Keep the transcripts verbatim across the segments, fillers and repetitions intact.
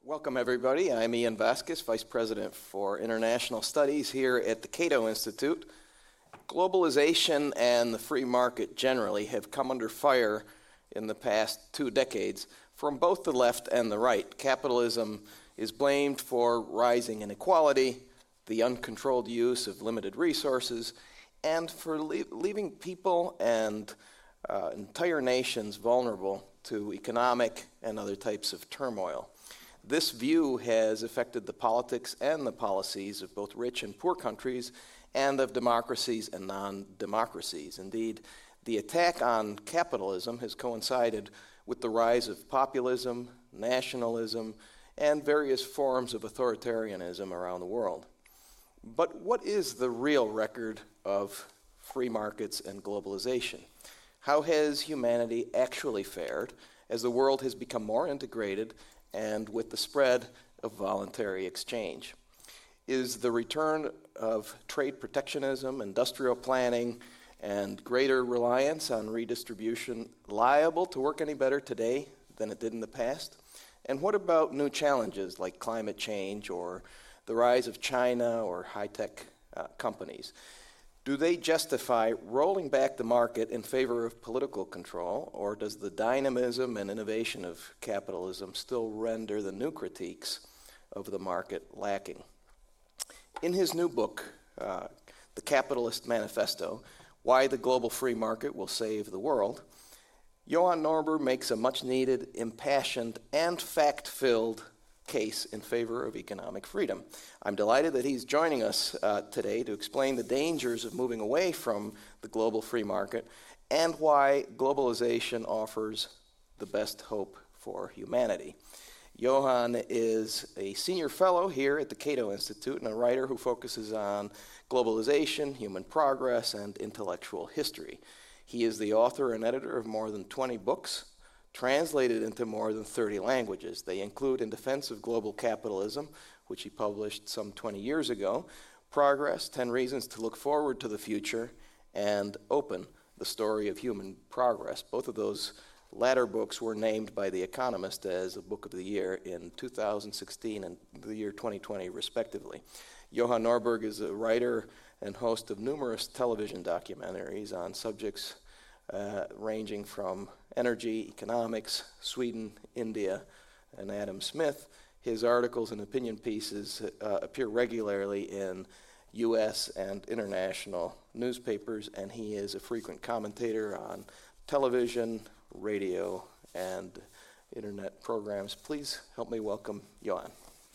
Welcome, everybody. I'm Ian Vasquez, Vice President for International Studies here at the Cato Institute. Globalization and the free market generally have come under fire in the past two decades from both the left and the right. Capitalism is blamed for rising inequality, the uncontrolled use of limited resources, and for le- leaving people and uh, entire nations vulnerable to economic and other types of turmoil. This view has affected the politics and the policies of both rich and poor countries and of democracies and non-democracies. Indeed, the attack on capitalism has coincided with the rise of populism, nationalism, and various forms of authoritarianism around the world. But what is the real record of free markets and globalization? How has humanity actually fared as the world has become more integrated and with the spread of voluntary exchange? Is the return of trade protectionism, industrial planning, and greater reliance on redistribution liable to work any better today than it did in the past? And what about new challenges like climate change or the rise of China or high-tech uh, companies? Do they justify rolling back the market in favor of political control, or does the dynamism and innovation of capitalism still render the new critiques of the market lacking? In his new book, uh, The Capitalist Manifesto, Why the Global Free Market Will Save the World, Johan Norberg makes a much-needed, impassioned, and fact-filled case in favor of economic freedom. I'm delighted that he's joining us uh, today to explain the dangers of moving away from the global free market and why globalization offers the best hope for humanity. Johan is a senior fellow here at the Cato Institute and a writer who focuses on globalization, human progress, and intellectual history. He is the author and editor of more than twenty books, translated into more than thirty languages. They include In Defense of Global Capitalism, which he published some twenty years ago, Progress, ten Reasons to Look Forward to the Future, and Open, The Story of Human Progress. Both of those latter books were named by The Economist as a Book of the Year in two thousand sixteen and the year twenty twenty, respectively. Johan Norberg is a writer and host of numerous television documentaries on subjects uh, ranging from energy, economics, Sweden, India, and Adam Smith. His articles and opinion pieces uh, appear regularly in U S and international newspapers, and he is a frequent commentator on television, radio, and internet programs. Please help me welcome Johan.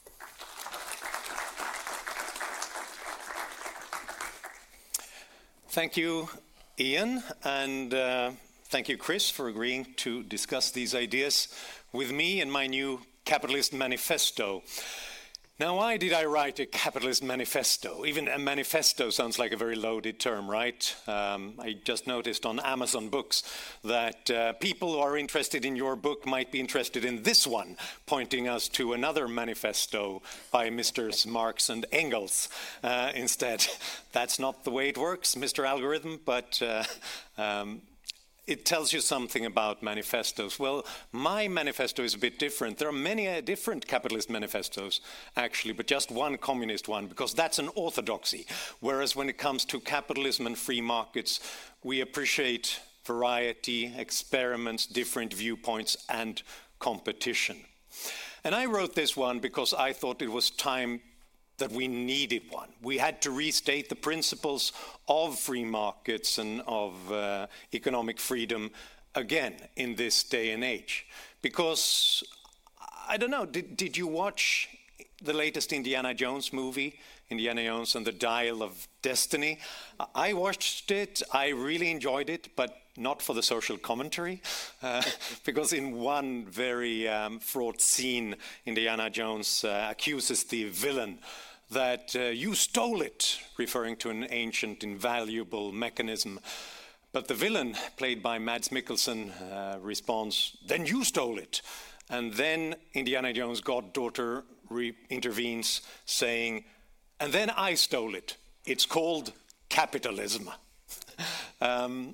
Thank you, Ian, and uh, thank you, Chris, for agreeing to discuss these ideas with me in my new Capitalist Manifesto. Now, why did I write a Capitalist Manifesto? Even a manifesto sounds like a very loaded term, right? Um, I just noticed on Amazon Books that uh, people who are interested in your book might be interested in this one, pointing us to another manifesto by Misters Marx and Engels uh, instead. That's not the way it works, Mister Algorithm, but uh, um, it tells you something about manifestos. Well, my manifesto is a bit different. There are many uh, different capitalist manifestos, actually, but just one communist one, because that's an orthodoxy. Whereas when it comes to capitalism and free markets, we appreciate variety, experiments, different viewpoints, and competition. And I wrote this one because I thought it was time that we needed one. We had to restate the principles of free markets and of uh, economic freedom again in this day and age. Because, I don't know, did, did you watch the latest Indiana Jones movie, Indiana Jones and the Dial of Destiny? I watched it, I really enjoyed it, but not for the social commentary, uh, because in one very um, fraught scene, Indiana Jones uh, accuses the villain that uh, you stole it, referring to an ancient, invaluable mechanism. But the villain, played by Mads Mikkelsen, uh, responds, then you stole it. And then Indiana Jones' goddaughter re- intervenes, saying, and then I stole it. It's called capitalism. um,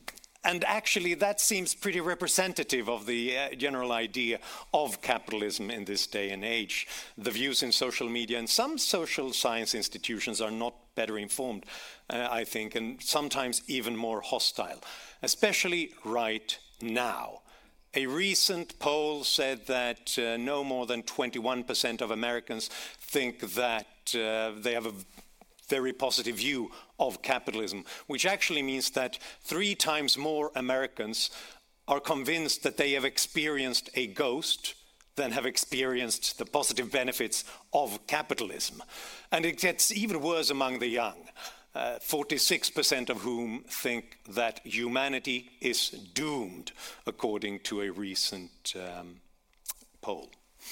And actually, that seems pretty representative of the uh, general idea of capitalism in this day and age. The views in social media and some social science institutions are not better informed, uh, I think, and sometimes even more hostile, especially right now. A recent poll said that uh, no more than twenty-one percent of Americans think that uh, they have a very positive view of capitalism, which actually means that three times more Americans are convinced that they have experienced a ghost than have experienced the positive benefits of capitalism. And it gets even worse among the young, uh, forty-six percent of whom think that humanity is doomed, according to a recent um, poll.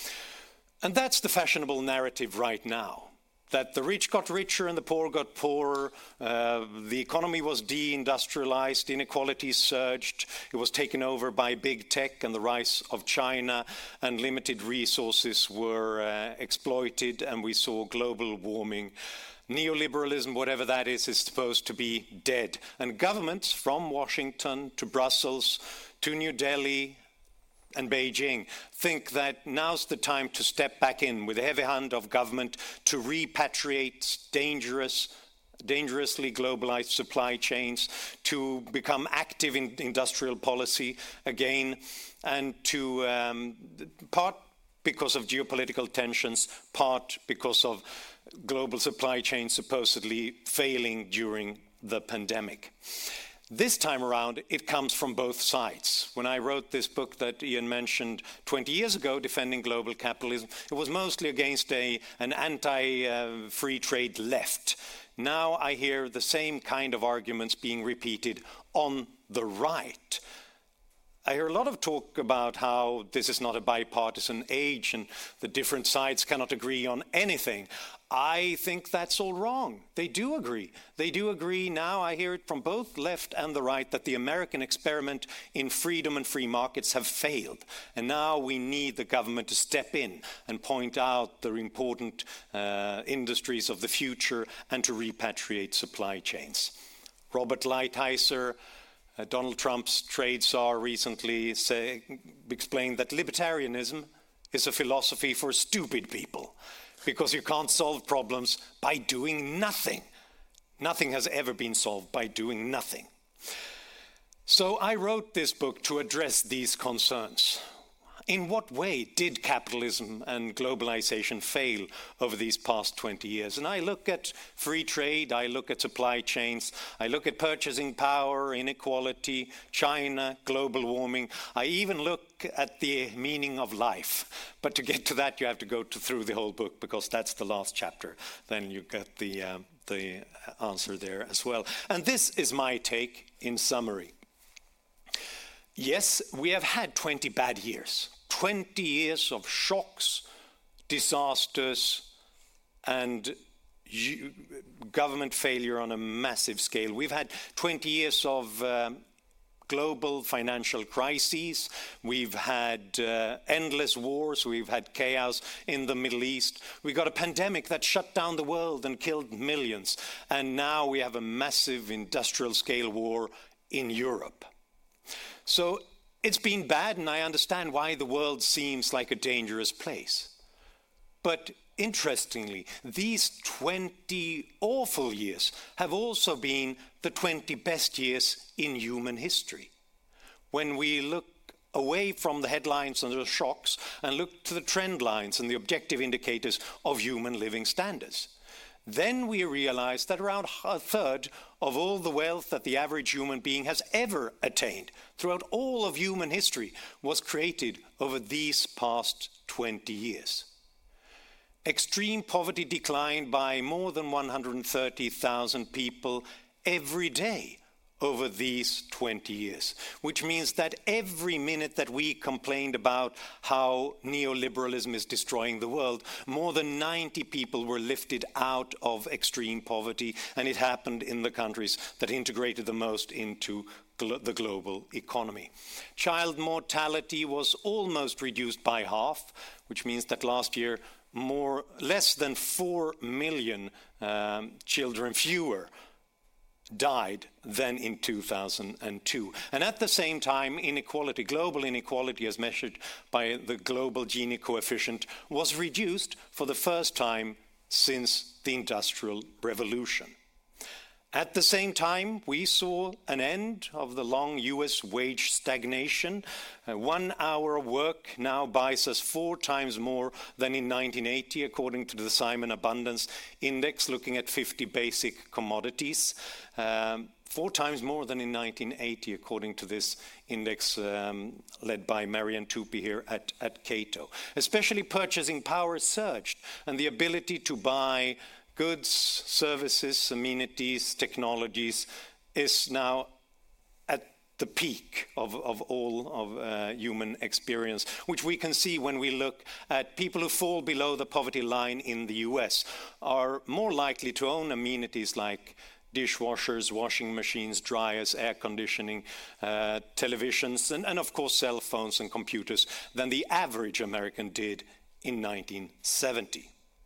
And that's the fashionable narrative right now, that the rich got richer and the poor got poorer, uh, the economy was deindustrialized, inequality surged, it was taken over by big tech and the rise of China, and limited resources were uh, exploited, and we saw global warming. Neoliberalism, whatever that is, is supposed to be dead. And governments from Washington to Brussels to New Delhi and Beijing think that now's the time to step back in with a heavy hand of government to repatriate dangerous, dangerously globalized supply chains, to become active in industrial policy again, and to um, part because of geopolitical tensions, part because of global supply chains supposedly failing during the pandemic. This time around, it comes from both sides. When I wrote this book that Ian mentioned twenty years ago, Defending Global Capitalism, it was mostly against a, an anti-free uh, trade left. Now I hear the same kind of arguments being repeated on the right. I hear a lot of talk about how this is not a bipartisan age and the different sides cannot agree on anything. I think that's all wrong. They do agree. They do agree now, I hear it from both left and the right, that the American experiment in freedom and free markets have failed. And now we need the government to step in and point out the important uh, industries of the future and to repatriate supply chains. Robert Lighthizer, uh, Donald Trump's trade czar, recently say, explained that libertarianism is a philosophy for stupid people, because you can't solve problems by doing nothing. Nothing has ever been solved by doing nothing. So I wrote this book to address these concerns. In what way did capitalism and globalization fail over these past twenty years? And I look at free trade, I look at supply chains, I look at purchasing power, inequality, China, global warming. I even look at the meaning of life. But to get to that, you have to go to, through the whole book, because that's the last chapter. Then you get the, uh, the answer there as well. And this is my take in summary. Yes, we have had twenty bad years, twenty years of shocks, disasters, and government failure on a massive scale. We've had twenty years of um, global financial crises. We've had uh, endless wars. We've had chaos in the Middle East. We got a pandemic that shut down the world and killed millions. And now we have a massive industrial scale war in Europe. So it's been bad, and I understand why the world seems like a dangerous place. But interestingly, these twenty awful years have also been the twenty best years in human history. When we look away from the headlines and the shocks and look to the trend lines and the objective indicators of human living standards, then we realize that around a third of all the wealth that the average human being has ever attained throughout all of human history was created over these past twenty years. Extreme poverty declined by more than one hundred thirty thousand people every day over these twenty years, which means that every minute that we complained about how neoliberalism is destroying the world, more than ninety people were lifted out of extreme poverty, and it happened in the countries that integrated the most into glo- the global economy. Child mortality was almost reduced by half, which means that last year more less than four million um, children fewer died than in two thousand two. And at the same time, inequality, global inequality as measured by the global Gini coefficient, was reduced for the first time since the Industrial Revolution. At the same time, we saw an end of the long U S wage stagnation. Uh, one hour of work now buys us four times more than in nineteen eighty, according to the Simon Abundance Index, looking at fifty basic commodities. Um, four times more than in nineteen eighty, according to this index um, led by Marianne Tupy here at, at Cato. Especially purchasing power surged, and the ability to buy goods, services, amenities, technologies is now at the peak of, of all of uh, human experience, which we can see when we look at people who fall below the poverty line in the U S are more likely to own amenities like dishwashers, washing machines, dryers, air conditioning, uh, televisions, and, and of course cell phones and computers than the average American did in nineteen seventy.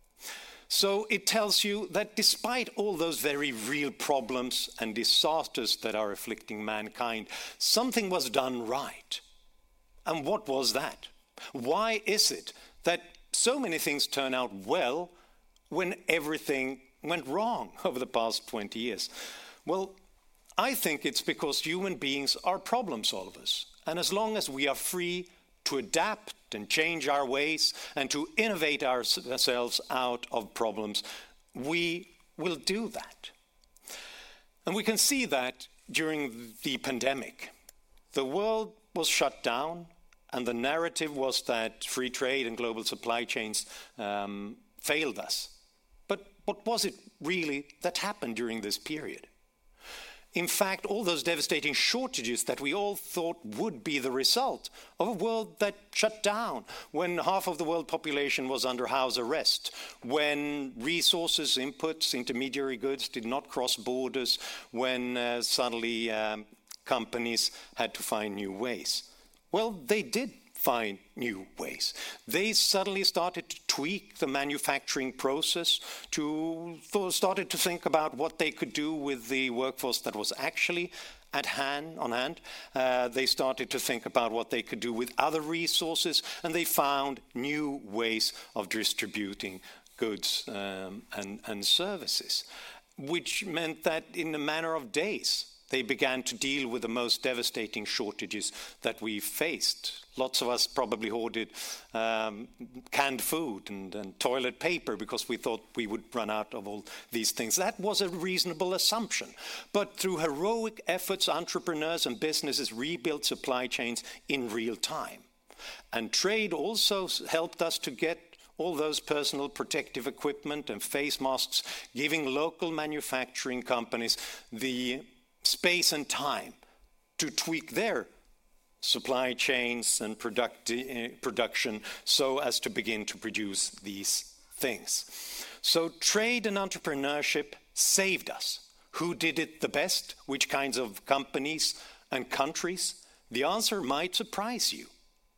So it tells you that despite all those very real problems and disasters that are afflicting mankind, something was done right. And what was that? Why is it that so many things turn out well when everything went wrong over the past twenty years? Well, I think it's because human beings are problem solvers. And as long as we are free to adapt and change our ways and to innovate ourselves out of problems, we will do that. And we can see that during the pandemic. The world was shut down, and the narrative was that free trade and global supply chains um, failed us. But what was it really that happened during this period? In fact, all those devastating shortages that we all thought would be the result of a world that shut down, when half of the world population was under house arrest, when resources, inputs, intermediary goods did not cross borders, when uh, suddenly um, companies had to find new ways. Well, they did find new ways. They suddenly started to tweak the manufacturing process, to th- started to think about what they could do with the workforce that was actually at hand, on hand. Uh, they started to think about what they could do with other resources, and they found new ways of distributing goods um, and, and services, which meant that in a matter of days, they began to deal with the most devastating shortages that we faced. Lots of us probably hoarded um, canned food and, and toilet paper because we thought we would run out of all these things. That was a reasonable assumption. But through heroic efforts, entrepreneurs and businesses rebuilt supply chains in real time. And trade also helped us to get all those personal protective equipment and face masks, giving local manufacturing companies the space and time to tweak their supply chains and product, uh, production so as to begin to produce these things. So trade and entrepreneurship saved us. Who did it the best? Which kinds of companies and countries? The answer might surprise you.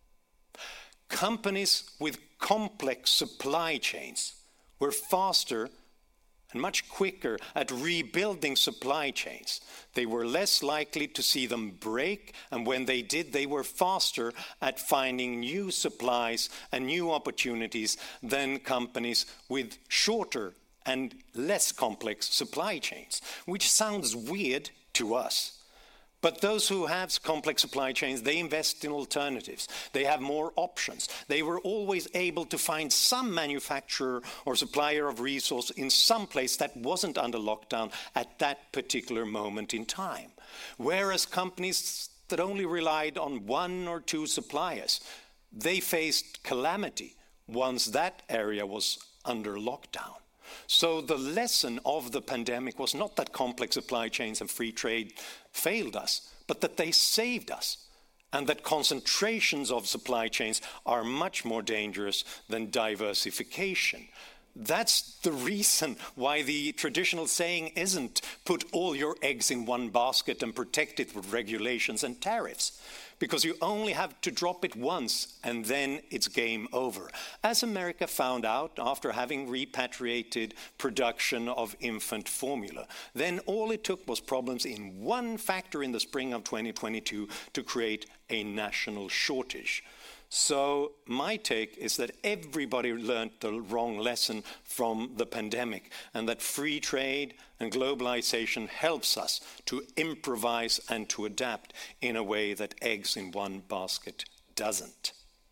Companies with complex supply chains were faster and much quicker at rebuilding supply chains. They were less likely to see them break, and when they did, they were faster at finding new supplies and new opportunities than companies with shorter and less complex supply chains, which sounds weird to us. But those who have complex supply chains, they invest in alternatives. They have more options. They were always able to find some manufacturer or supplier of resource in some place that wasn't under lockdown at that particular moment in time. Whereas companies that only relied on one or two suppliers, they faced calamity once that area was under lockdown. So the lesson of the pandemic was not that complex supply chains and free trade failed us, but that they saved us, and that concentrations of supply chains are much more dangerous than diversification. That's the reason why the traditional saying isn't put all your eggs in one basket and protect it with regulations and tariffs. because you only have to drop it once and then it's game over. As America found out after having repatriated production of infant formula. Then all it took was problems in one factory in the spring of twenty twenty-two to create a national shortage. So my take is that everybody learned the wrong lesson from the pandemic, and that free trade and globalization helps us to improvise and to adapt in a way that eggs in one basket doesn't.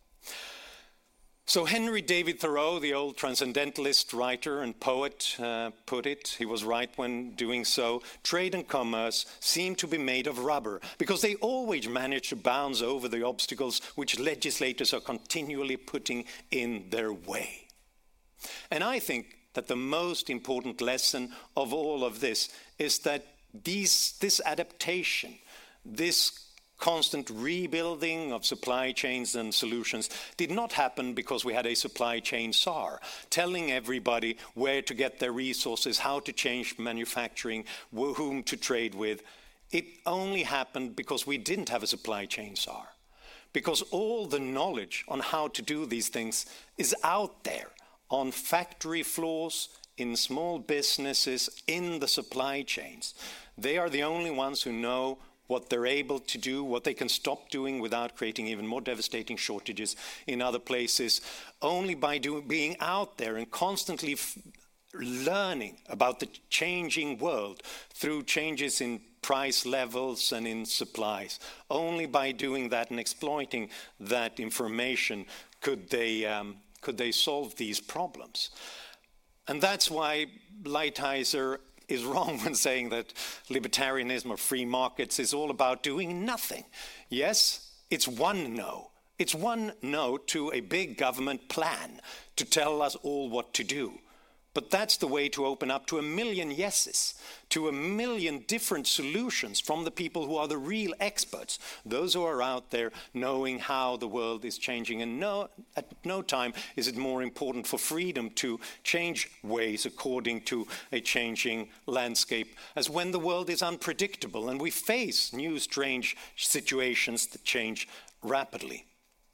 So Henry David Thoreau, the old transcendentalist writer and poet, uh, put it, he was right when doing so, trade and commerce seem to be made of rubber because they always manage to bounce over the obstacles which legislators are continually putting in their way. And I think that the most important lesson of all of this is that these, this adaptation, this constant rebuilding of supply chains and solutions did not happen because we had a supply chain czar telling everybody where to get their resources, how to change manufacturing, whom to trade with. It only happened because we didn't have a supply chain czar. Because all the knowledge on how to do these things is out there on factory floors, in small businesses, in the supply chains. They are the only ones who know what they're able to do, what they can stop doing without creating even more devastating shortages in other places, only by do, being out there and constantly f learning about the changing world through changes in price levels and in supplies. Only by doing that and exploiting that information could they, um, could they solve these problems. And that's why Lighthizer is wrong when saying that libertarianism or free markets is all about doing nothing. Yes, it's one no. It's one no to a big government plan to tell us all what to do. But that's the way to open up to a million yeses, to a million different solutions from the people who are the real experts, those who are out there knowing how the world is changing. And no, at no time is it more important for freedom to change ways according to a changing landscape as when the world is unpredictable and we face new strange situations that change rapidly.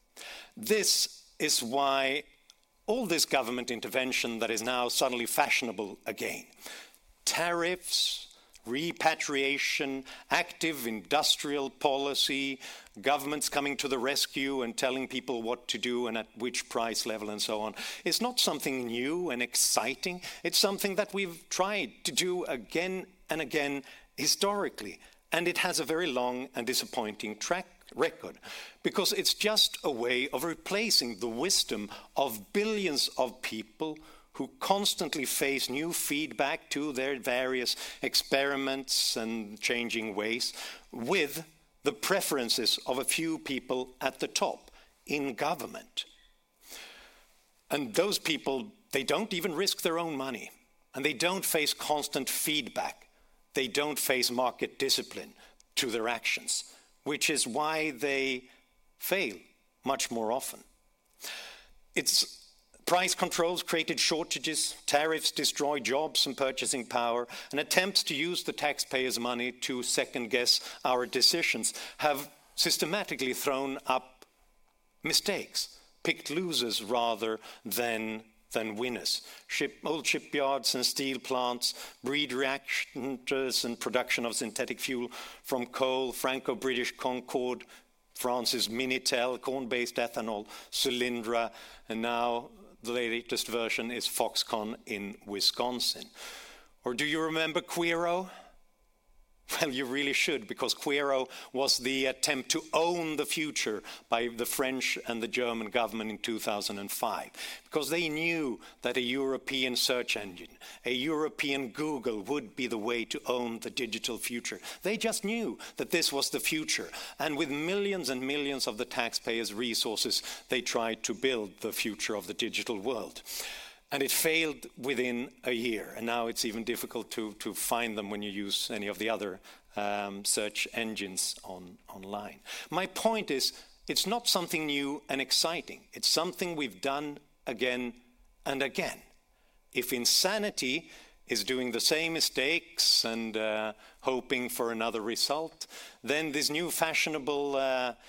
This is why all this government intervention that is now suddenly fashionable again, tariffs, repatriation, active industrial policy, governments coming to the rescue and telling people what to do and at which price level and so on, is not something new and exciting. It's something that we've tried to do again and again historically, and it has a very long and disappointing track record, because it's just a way of replacing the wisdom of billions of people who constantly face new feedback to their various experiments and changing ways with the preferences of a few people at the top in government. And those people, they don't even risk their own money, and they don't face constant feedback. They don't face market discipline to their actions, which is why they fail much more often. It's price controls created shortages, tariffs destroy jobs and purchasing power, and attempts to use the taxpayers' money to second-guess our decisions have systematically thrown up mistakes, picked losers rather than than winners. Ship, old shipyards and steel plants, breed reactors and production of synthetic fuel from coal, Franco-British Concorde, France's Minitel, corn-based ethanol, Solyndra, and now the latest version is Foxconn in Wisconsin. Or do you remember Queero? Well, you really should, because Queero was the attempt to own the future by the French and the German government in two thousand five, because they knew that a European search engine, a European Google would be the way to own the digital future. They just knew that this was the future, and with millions and millions of the taxpayers' resources, they tried to build the future of the digital world. And it failed within a year, and now it's even difficult to, to find them when you use any of the other um, search engines on, online. My point is, it's not something new and exciting. It's something we've done again and again. If insanity is doing the same mistakes and uh, hoping for another result, then this new fashionable uh,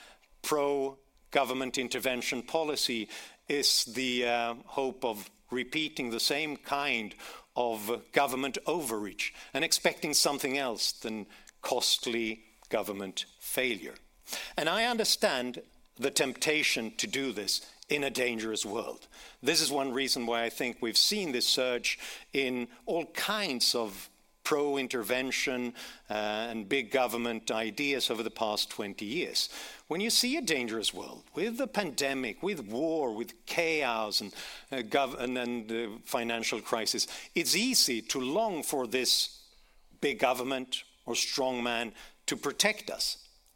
pro-government intervention policy is the uh, hope of repeating the same kind of government overreach and expecting something else than costly government failure. And I understand the temptation to do this in a dangerous world. This is one reason why I think we've seen this surge in all kinds of pro-intervention uh, and big government ideas over the past twenty years. When you see a dangerous world with the pandemic, with war, with chaos and, uh, gov- and, and uh, financial crisis, it's easy to long for this big government or strong man to protect us.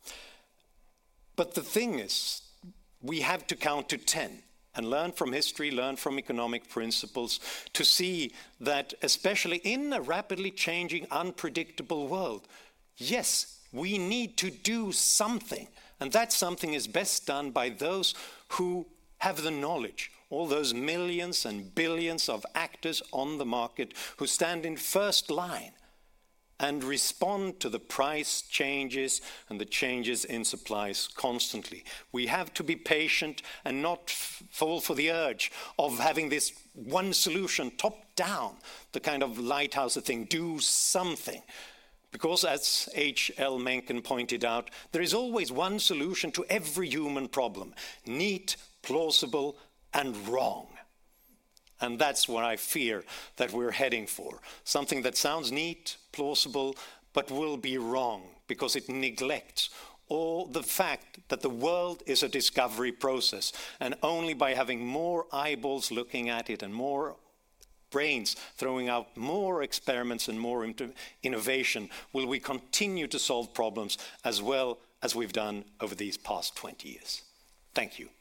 But the thing is, we have to count to ten and learn from history, learn from economic principles to see that, especially in a rapidly changing, unpredictable world, yes, we need to do something. And that something is best done by those who have the knowledge, all those millions and billions of actors on the market who stand in first line and respond to the price changes and the changes in supplies constantly. We have to be patient and not f- fall for the urge of having this one solution top down, the kind of lighthouse thing, do something. Because as H L Mencken pointed out, there is always one solution to every human problem: neat, plausible, and wrong. And that's what I fear that we're heading for. Something that sounds neat, plausible, but will be wrong because it neglects all the fact that the world is a discovery process. And only by having more eyeballs looking at it and more brains throwing out more experiments and more inter- innovation will we continue to solve problems as well as we've done over these past twenty years. Thank you.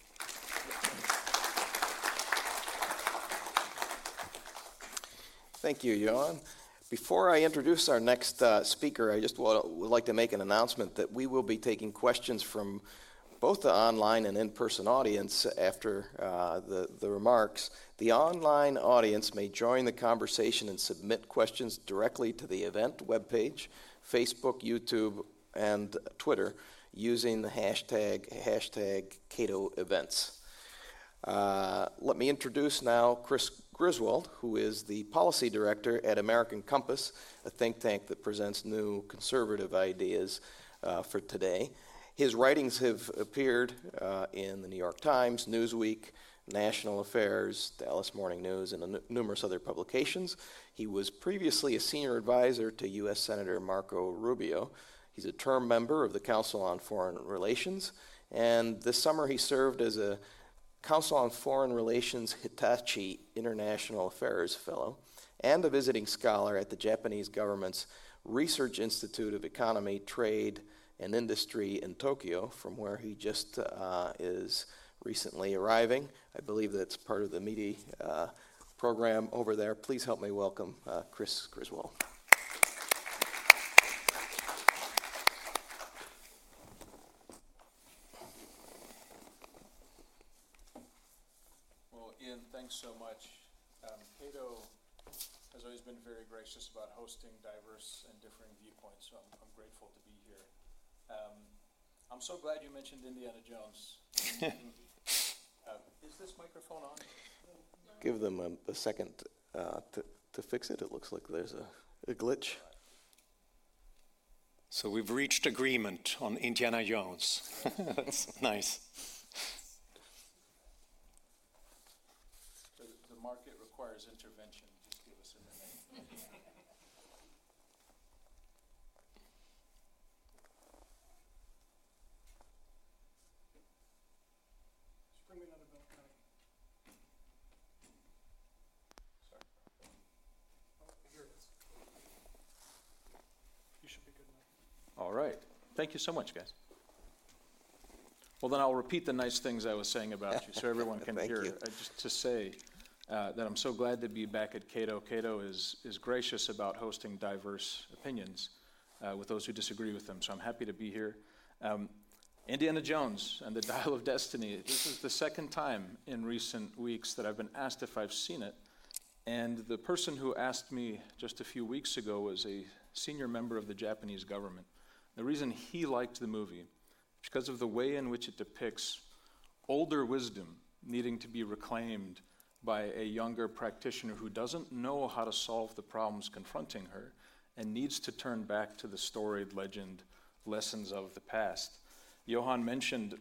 Thank you, Johan. Before I introduce our next uh, speaker, I just wa- would like to make an announcement that we will be taking questions from both the online and in-person audience after uh, the, the remarks. The online audience may join the conversation and submit questions directly to the event webpage, Facebook, YouTube, and Twitter using the hashtag, hashtag Cato Events. Uh, let me introduce now Chris Griswold, who is the policy director at American Compass, a think tank that presents new conservative ideas uh, for today. His writings have appeared uh, in the New York Times, Newsweek, National Affairs, Dallas Morning News, and n- numerous other publications. He was previously a senior advisor to U S Senator Marco Rubio. He's a term member of the Council on Foreign Relations, and this summer he served as a Council on Foreign Relations Hitachi International Affairs Fellow and a visiting scholar at the Japanese government's Research Institute of Economy, Trade, and Industry in Tokyo, from where he just uh, is recently arriving. I believe that's part of the media uh, program over there. Please help me welcome uh, Chris Griswold. Ian, thanks so much. Um, Cato has always been very gracious about hosting diverse and differing viewpoints, so I'm, I'm grateful to be here. Um, I'm so glad you mentioned Indiana Jones. uh, is this microphone on? Give them a, a second uh, to, to fix it. It looks like there's a, a glitch. So we've reached agreement on Indiana Jones. That's nice. Market requires intervention. Just give us a minute. Just bring me another bill, Connie. Sorry. Oh, here it is. You should be good enough. All right. Thank you so much, guys. Well, then I'll repeat the nice things I was saying about you so everyone can Thank hear. you. Uh, just to say uh, that I'm so glad to be back at Cato. Cato is, is gracious about hosting diverse opinions uh, with those who disagree with them, so I'm happy to be here. Um, Indiana Jones and the Dial of Destiny. This is the second time in recent weeks that I've been asked if I've seen it, and the person who asked me just a few weeks ago was a senior member of the Japanese government. The reason he liked the movie because of the way in which it depicts older wisdom needing to be reclaimed by a younger practitioner who doesn't know how to solve the problems confronting her and needs to turn back to the storied legend lessons of the past. Johan mentioned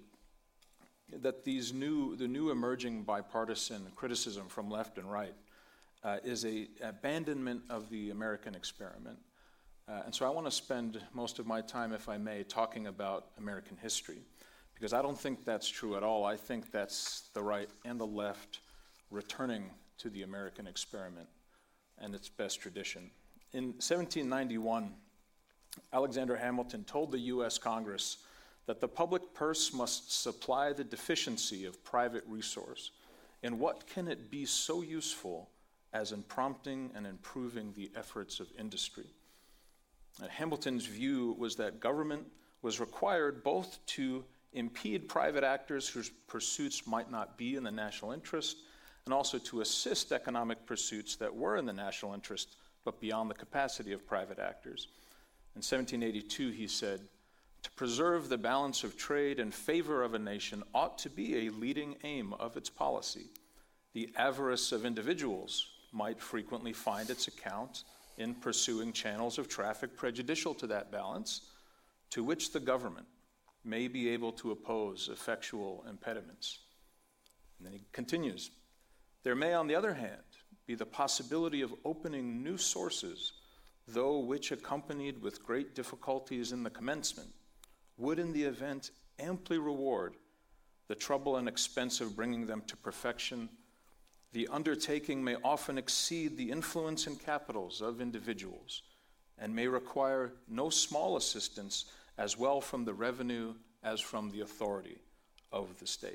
that these new, the new emerging bipartisan criticism from left and right uh, is a abandonment of the American experiment. Uh, and so I want to spend most of my time, if I may, talking about American history, because I don't think that's true at all. I think that's the right and the left returning to the American experiment and its best tradition. In seventeen ninety-one, Alexander Hamilton told the U S Congress that the public purse must supply the deficiency of private resource. In what can it be so useful as in prompting and improving the efforts of industry? And Hamilton's view was that government was required both to impede private actors whose pursuits might not be in the national interest, and also to assist economic pursuits that were in the national interest, but beyond the capacity of private actors. In seventeen eighty-two, he said, "To preserve the balance of trade in favor of a nation ought to be a leading aim of its policy. The avarice of individuals might frequently find its account in pursuing channels of traffic prejudicial to that balance, to which the government may be able to oppose effectual impediments." And then he continues, "There may, on the other hand, be the possibility of opening new sources, though which, accompanied with great difficulties in the commencement, would in the event amply reward the trouble and expense of bringing them to perfection. The undertaking may often exceed the influence and capitals of individuals, and may require no small assistance as well from the revenue as from the authority of the state."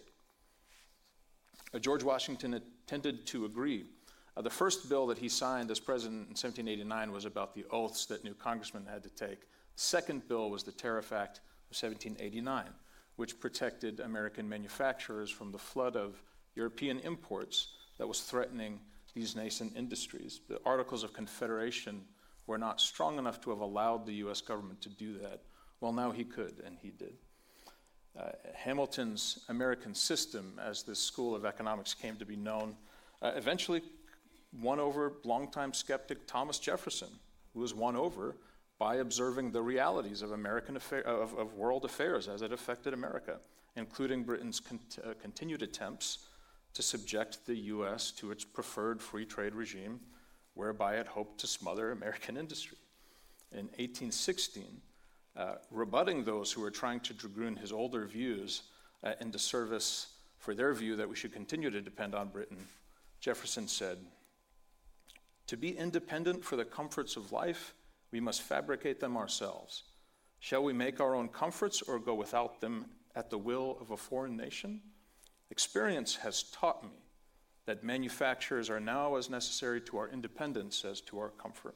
Uh, George Washington tended to agree. Uh, the first bill that he signed as president in seventeen eighty-nine was about the oaths that new congressmen had to take. The second bill was the Tariff Act of seventeen eighty-nine, which protected American manufacturers from the flood of European imports that was threatening these nascent industries. The Articles of Confederation were not strong enough to have allowed the U S government to do that. Well, now he could, and he did. Uh, Hamilton's American system, as this school of economics came to be known, uh, eventually won over longtime skeptic Thomas Jefferson, who was won over by observing the realities of American affair, of, of world affairs as it affected America, including Britain's cont- uh, continued attempts to subject the U S to its preferred free trade regime, whereby it hoped to smother American industry. In eighteen sixteen, uh, rebutting those who were trying to dragoon his older views uh, into service for their view that we should continue to depend on Britain, Jefferson said, "To be independent for the comforts of life, we must fabricate them ourselves. Shall we make our own comforts or go without them at the will of a foreign nation? Experience has taught me that manufactures are now as necessary to our independence as to our comfort."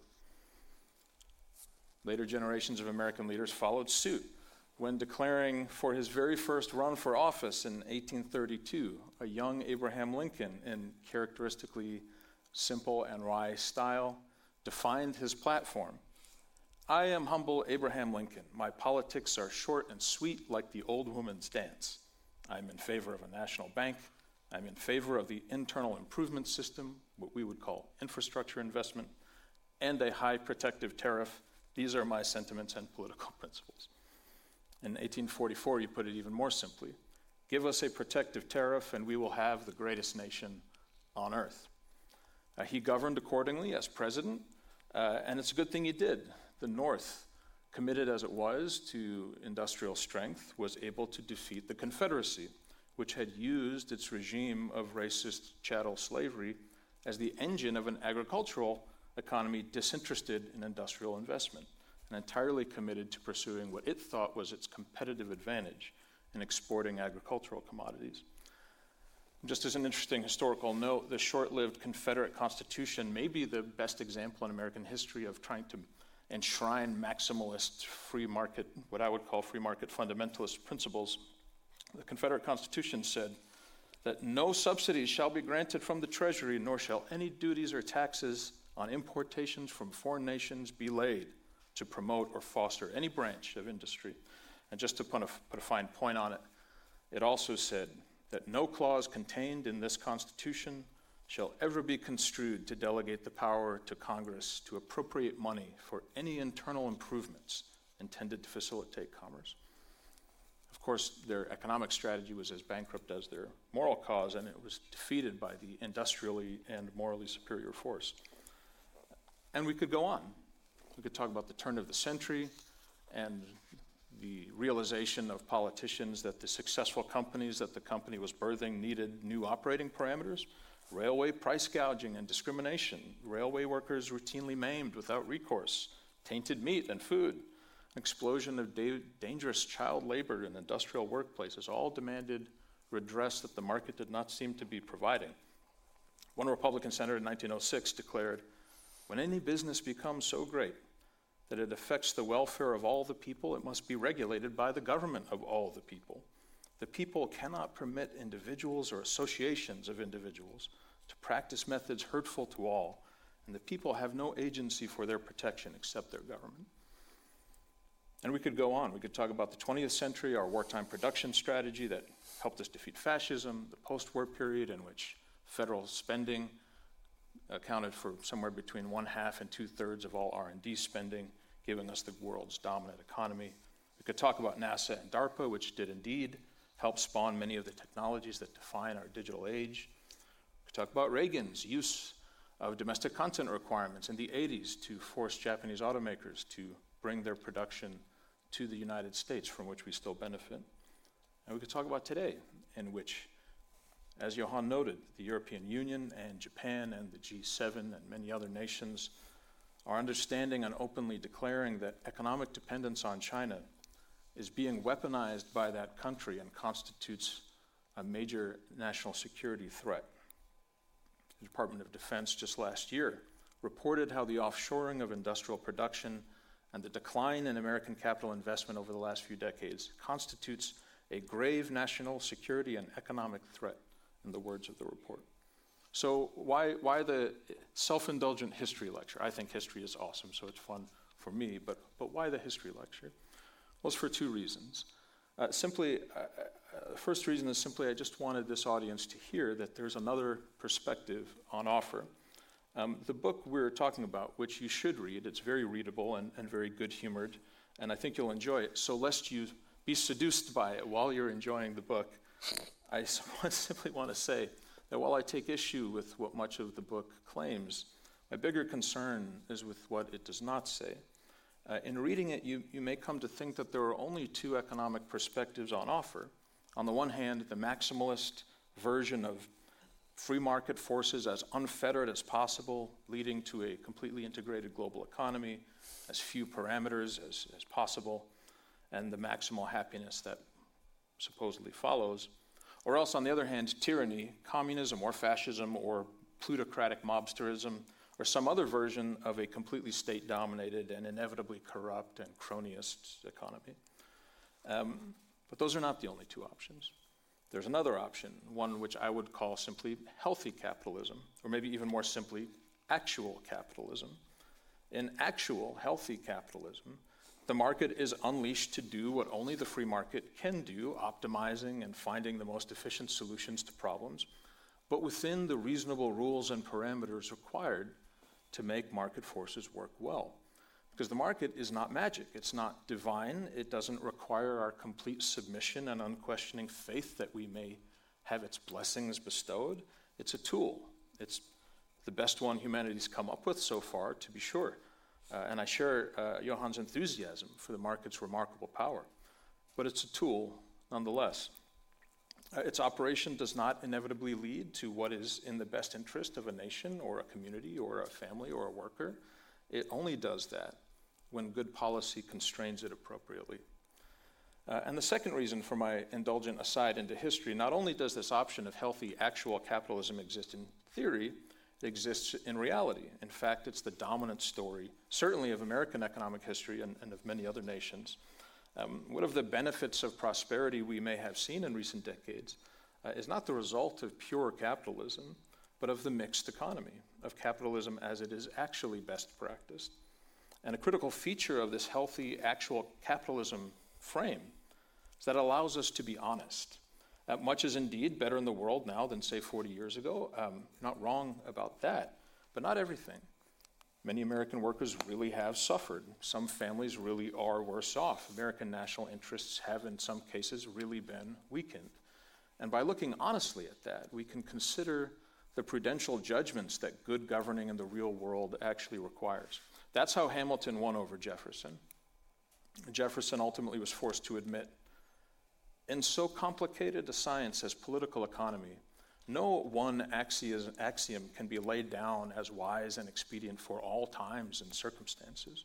Later generations of American leaders followed suit when declaring for his very first run for office in eighteen thirty-two, a young Abraham Lincoln, in characteristically simple and wry style, defined his platform. "I am humble Abraham Lincoln. My politics are short and sweet like the old woman's dance. I'm in favor of a national bank. I'm in favor of the internal improvement system, what we would call infrastructure investment, and a high protective tariff. These are my sentiments and political principles." In eighteen forty-four, you put it even more simply. "Give us a protective tariff and we will have the greatest nation on earth." Uh, he governed accordingly as president, uh, and it's a good thing he did. The North, committed as it was to industrial strength, was able to defeat the Confederacy, which had used its regime of racist chattel slavery as the engine of an agricultural economy disinterested in industrial investment and entirely committed to pursuing what it thought was its competitive advantage in exporting agricultural commodities. Just as an interesting historical note, the short-lived Confederate Constitution may be the best example in American history of trying to enshrine maximalist free market, what I would call free market fundamentalist principles. The Confederate Constitution said that no subsidies shall be granted from the Treasury, nor shall any duties or taxes on importations from foreign nations be laid to promote or foster any branch of industry. And just to put a, put a fine point on it, it also said that no clause contained in this Constitution shall ever be construed to delegate the power to Congress to appropriate money for any internal improvements intended to facilitate commerce. Of course, their economic strategy was as bankrupt as their moral cause, and it was defeated by the industrially and morally superior force. And we could go on. We could talk about the turn of the century and the realization of politicians that the successful companies that the company was birthing needed new operating parameters, railway price gouging and discrimination, railway workers routinely maimed without recourse, tainted meat and food, explosion of da- dangerous child labor in industrial workplaces, all demanded redress that the market did not seem to be providing. One Republican senator in nineteen oh six declared, "When any business becomes so great that it affects the welfare of all the people, it must be regulated by the government of all the people. The people cannot permit individuals or associations of individuals to practice methods hurtful to all, and the people have no agency for their protection except their government." And we could go on. We could talk about the twentieth century, our wartime production strategy that helped us defeat fascism, the post-war period in which federal spending accounted for somewhere between one half and two-thirds of all R and D spending, giving us the world's dominant economy. We could talk about NASA and DARPA, which did indeed help spawn many of the technologies that define our digital age. We could talk about Reagan's use of domestic content requirements in the eighties to force Japanese automakers to bring their production to the United States, from which we still benefit. And we could talk about today, in which, as Johan noted, the European Union and Japan and the G seven and many other nations are understanding and openly declaring that economic dependence on China is being weaponized by that country and constitutes a major national security threat. The Department of Defense just last year reported how the offshoring of industrial production and the decline in American capital investment over the last few decades constitutes a grave national security and economic threat, in the words of the report. So why, why the self-indulgent history lecture? I think history is awesome, so it's fun for me, but, but why the history lecture? Well, it's for two reasons. Uh, simply, uh, uh, the first reason is simply I just wanted this audience to hear that there's another perspective on offer. Um, the book we're talking about, which you should read, it's very readable and, and very good-humored, and I think you'll enjoy it. So lest you be seduced by it while you're enjoying the book, I simply want to say that while I take issue with what much of the book claims, my bigger concern is with what it does not say. Uh, in reading it, you, you may come to think that there are only two economic perspectives on offer. On the one hand, the maximalist version of free market forces as unfettered as possible, leading to a completely integrated global economy, as few parameters as, as possible, and the maximal happiness that supposedly follows. Or else, on the other hand, tyranny, communism or fascism or plutocratic mobsterism, or some other version of a completely state-dominated and inevitably corrupt and cronyist economy. Um, but those are not the only two options. There's another option, one which I would call simply healthy capitalism, or maybe even more simply, actual capitalism. In actual, healthy capitalism, the market is unleashed to do what only the free market can do, optimizing and finding the most efficient solutions to problems, but within the reasonable rules and parameters required to make market forces work well. Because the market is not magic, it's not divine, it doesn't require our complete submission and unquestioning faith that we may have its blessings bestowed. It's a tool. It's the best one humanity's come up with so far, to be sure. Uh, and I share uh, Johan's enthusiasm for the market's remarkable power. But it's a tool nonetheless. Uh, its operation does not inevitably lead to what is in the best interest of a nation or a community or a family or a worker. It only does that when good policy constrains it appropriately. Uh, and the second reason for my indulgent aside into history, not only does this option of healthy actual capitalism exist in theory, it exists in reality. In fact, it's the dominant story, certainly of American economic history and, and of many other nations. Um, one of the benefits of prosperity we may have seen in recent decades uh, is not the result of pure capitalism, but of the mixed economy, of capitalism as it is actually best practiced. And a critical feature of this healthy actual capitalism frame is that it allows us to be honest. Uh, much is indeed better in the world now than, say, forty years ago. Um, not wrong about that, but not everything. Many American workers really have suffered. Some families really are worse off. American national interests have, in some cases, really been weakened. And by looking honestly at that, we can consider the prudential judgments that good governing in the real world actually requires. That's how Hamilton won over Jefferson. Jefferson ultimately was forced to admit, in so complicated a science as political economy, no one axiom can be laid down as wise and expedient for all times and circumstances.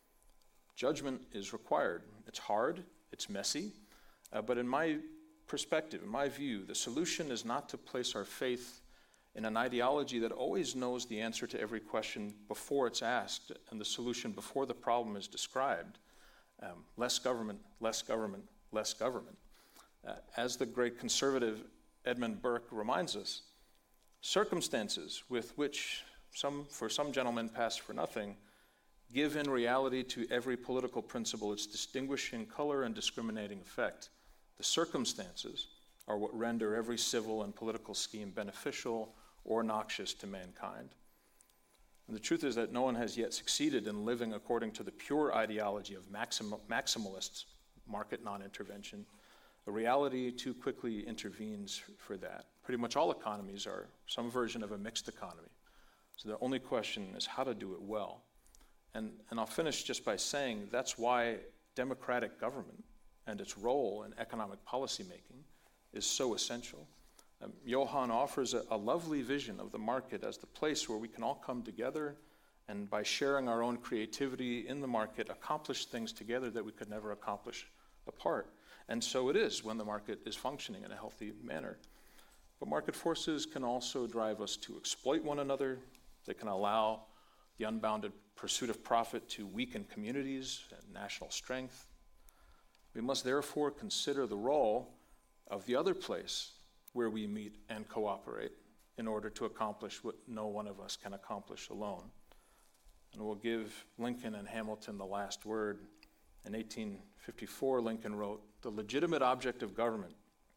Judgment is required. It's hard, it's messy, uh, but in my perspective, in my view, the solution is not to place our faith in an ideology that always knows the answer to every question before it's asked and the solution before the problem is described. Um, less government, less government, less government. Uh, as the great conservative Edmund Burke reminds us, circumstances with which some, for some gentlemen pass for nothing, give in reality to every political principle its distinguishing color and discriminating effect. The circumstances are what render every civil and political scheme beneficial or noxious to mankind. And the truth is that no one has yet succeeded in living according to the pure ideology of maxim- maximalists, market non-intervention. A reality too quickly intervenes for that. Pretty much all economies are some version of a mixed economy. So the only question is how to do it well. And, and I'll finish just by saying that's why democratic government and its role in economic policymaking is so essential. Um, Johan offers a, a lovely vision of the market as the place where we can all come together and by sharing our own creativity in the market, accomplish things together that we could never accomplish apart. And so it is when the market is functioning in a healthy manner. But market forces can also drive us to exploit one another. They can allow the unbounded pursuit of profit to weaken communities and national strength. We must therefore consider the role of the other place where we meet and cooperate in order to accomplish what no one of us can accomplish alone. And we'll give Lincoln and Hamilton the last word. In eighteen fifty-four, Lincoln wrote, "The legitimate object of government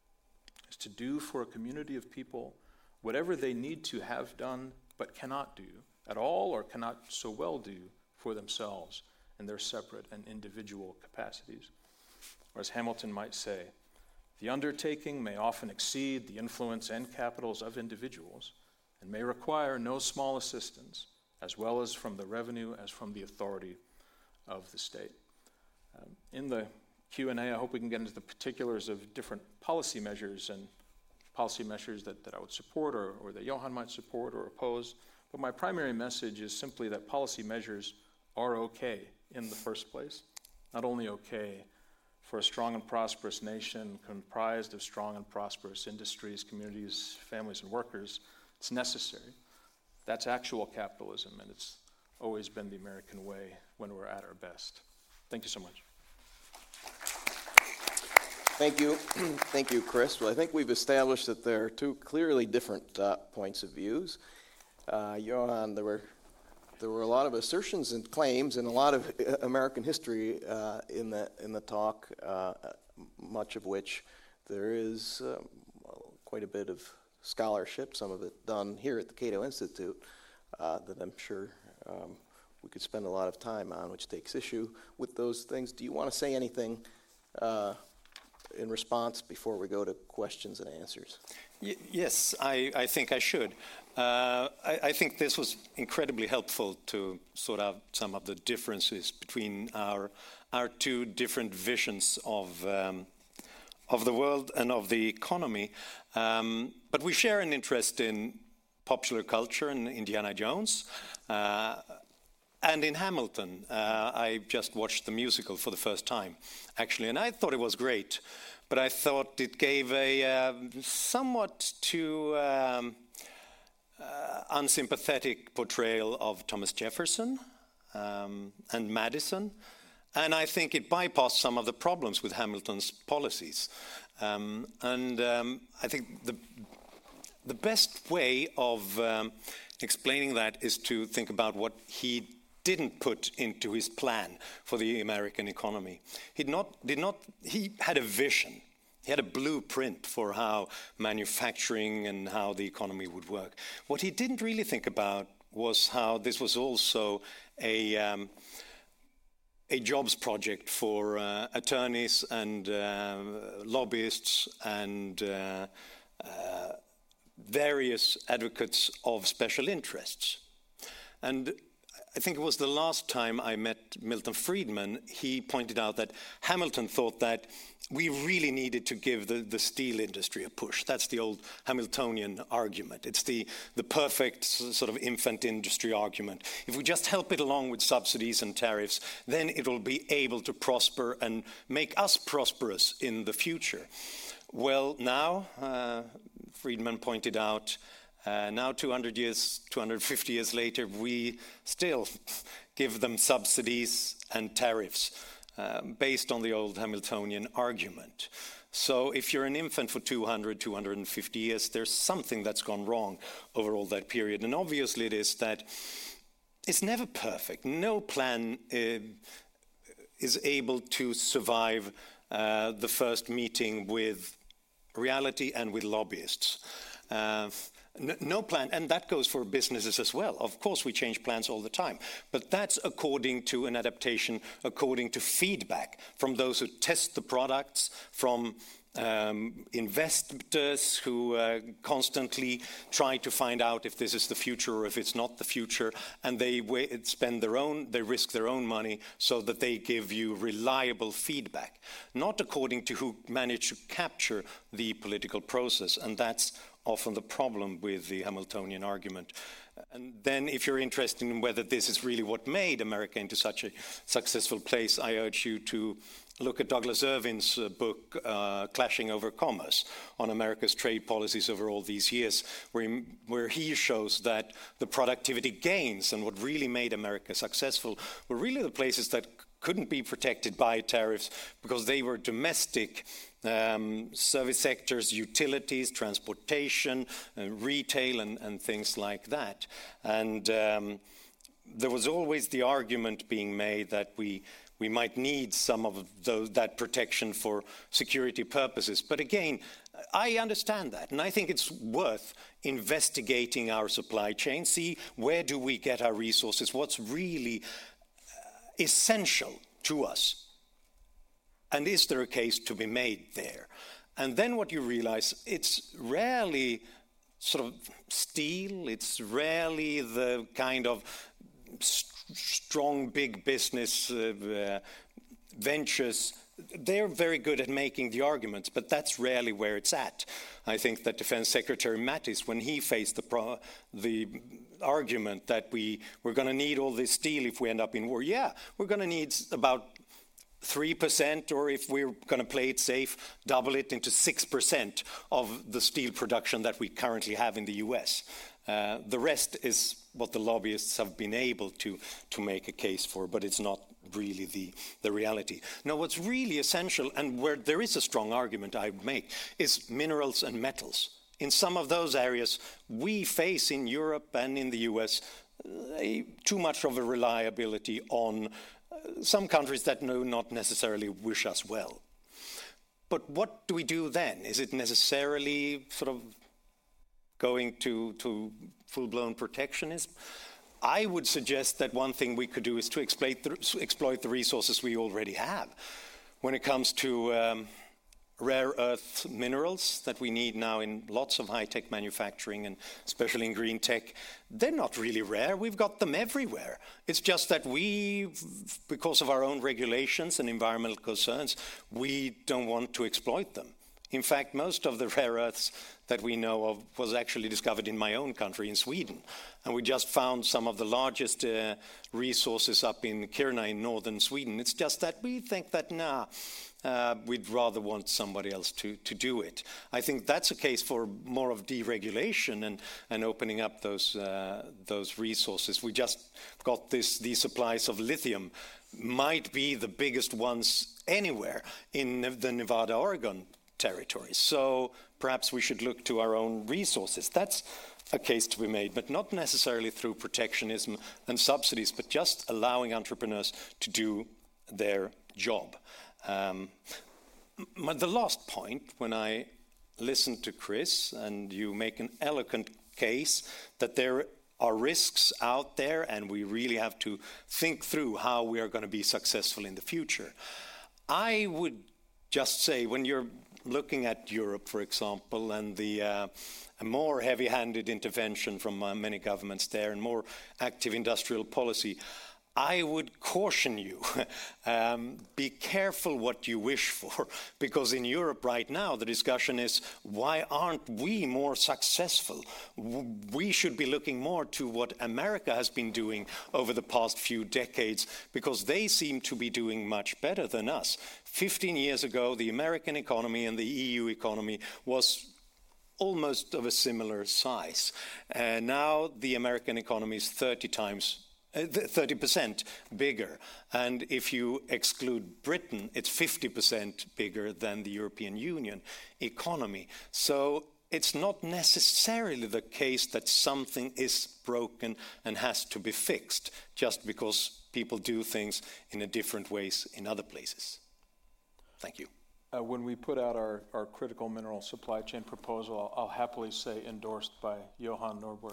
is to do for a community of people whatever they need to have done but cannot do at all or cannot so well do for themselves in their separate and individual capacities." Or as Hamilton might say, "The undertaking may often exceed the influence and capitals of individuals and may require no small assistance, as well as from the revenue as from the authority of the state." Um, in the Q and A, I hope we can get into the particulars of different policy measures and policy measures that, that I would support or, or that Johan might support or oppose. But my primary message is simply that policy measures are okay in the first place. Not only okay for a strong and prosperous nation comprised of strong and prosperous industries, communities, families, and workers, it's necessary. That's actual capitalism, and it's always been the American way when we're at our best. Thank you so much. Thank you. Thank you, Chris. Well, I think we've established that there are two clearly different uh, points of views. Uh, Johan, there were there were a lot of assertions and claims and a lot of uh, American history uh, in the in the talk, uh, much of which there is um, quite a bit of scholarship, some of it done here at the Cato Institute, uh, that I'm sure um, we could spend a lot of time on, which takes issue with those things. Do you want to say anything uh, in response before we go to questions and answers? Y- yes, I, I think I should. Uh, I, I think this was incredibly helpful to sort out some of the differences between our our two different visions of um, of the world and of the economy. Um, but we share an interest in popular culture and Indiana Jones. Uh, And in Hamilton, uh, I just watched the musical for the first time, actually, and I thought it was great. But I thought it gave a uh, somewhat too um, uh, unsympathetic portrayal of Thomas Jefferson um, and Madison. And I think it bypassed some of the problems with Hamilton's policies. Um, and um, I think the, the best way of um, explaining that is to think about what he didn't put into his plan for the American economy. He did not, did not, he had a vision. He had a blueprint for how manufacturing and how the economy would work. What he didn't really think about was how this was also a, um, a jobs project for uh, attorneys and uh, lobbyists and uh, uh, various advocates of special interests. And I think it was the last time I met Milton Friedman, he pointed out that Hamilton thought that we really needed to give the, the steel industry a push. That's the old Hamiltonian argument. It's the, the perfect sort of infant industry argument. If we just help it along with subsidies and tariffs, then it will be able to prosper and make us prosperous in the future. Well, now, uh, Friedman pointed out, Uh, now two hundred years, two hundred fifty years later, we still give them subsidies and tariffs uh, based on the old Hamiltonian argument. So if you're an infant for two hundred, two hundred fifty years, there's something that's gone wrong over all that period. And obviously it is that it's never perfect. No plan uh, is able to survive uh, the first meeting with reality and with lobbyists. Uh, No plan, and that goes for businesses as well. Of course, we change plans all the time, but that's according to an adaptation, according to feedback from those who test the products, from um, investors who uh, constantly try to find out if this is the future or if it's not the future, and they spend their own, they risk their own money so that they give you reliable feedback, not according to who managed to capture the political process, and that's often the problem with the Hamiltonian argument. And then if you're interested in whether this is really what made America into such a successful place, I urge you to look at Douglas Irvin's uh, book, uh, Clashing Over Commerce, on America's trade policies over all these years, where he, where he shows that the productivity gains and what really made America successful were really the places that couldn't be protected by tariffs because they were domestic um, service sectors, utilities, transportation, uh, retail, and, and things like that. And um, there was always the argument being made that we we might need some of those, that protection for security purposes. But again, I understand that, and I think it's worth investigating our supply chain, see where do we get our resources, what's really essential to us, and is there a case to be made there? And then what you realize, it's rarely sort of steel, it's rarely the kind of st- strong big business uh, uh, ventures. They're very good at making the arguments, but that's rarely where it's at. I think that Defense Secretary Mattis, when he faced the, pro- the argument that we, we're going to need all this steel if we end up in war, yeah, we're going to need about three percent, or if we're going to play it safe, double it into six percent of the steel production that we currently have in the U S. Uh, the rest is what the lobbyists have been able to, to make a case for, but it's not really the, the reality. Now, what's really essential, and where there is a strong argument I would make, is minerals and metals. In some of those areas, we face in Europe and in the U S uh, too much of a reliability on uh, some countries that do not necessarily wish us well. But what do we do then? Is it necessarily sort of going to, to full-blown protectionism? I would suggest that one thing we could do is to exploit the, exploit the resources we already have. When it comes to um, rare earth minerals that we need now in lots of high-tech manufacturing, and especially in green tech, they're not really rare. We've got them everywhere. It's just that we, because of our own regulations and environmental concerns, we don't want to exploit them. In fact, most of the rare earths that we know of was actually discovered in my own country, in Sweden. And we just found some of the largest uh, resources up in Kiruna in northern Sweden. It's just that we think that, nah, uh, we'd rather want somebody else to, to do it. I think that's a case for more of deregulation and, and opening up those, uh, those resources. We just got this, these supplies of lithium might be the biggest ones anywhere in the Nevada, Oregon territory. So perhaps we should look to our own resources. That's a case to be made, but not necessarily through protectionism and subsidies, but just allowing entrepreneurs to do their job. Um, the last point, when I listened to Chris, and you make an eloquent case that there are risks out there and we really have to think through how we are going to be successful in the future. I would just say, when you're looking at Europe, for example, and the uh, a more heavy-handed intervention from uh, many governments there and more active industrial policy, I would caution you, um, be careful what you wish for, because in Europe right now the discussion is, why aren't we more successful? We should be looking more to what America has been doing over the past few decades, because they seem to be doing much better than us. Fifteen years ago, the American economy and the E U economy was almost of a similar size. Uh, now the American economy is thirty times thirty percent bigger. And if you exclude Britain, it's fifty percent bigger than the European Union economy. So it's not necessarily the case that something is broken and has to be fixed just because people do things in a different ways in other places. Thank you. Uh, when we put out our, our critical mineral supply chain proposal, I'll, I'll happily say endorsed by Johan Norberg.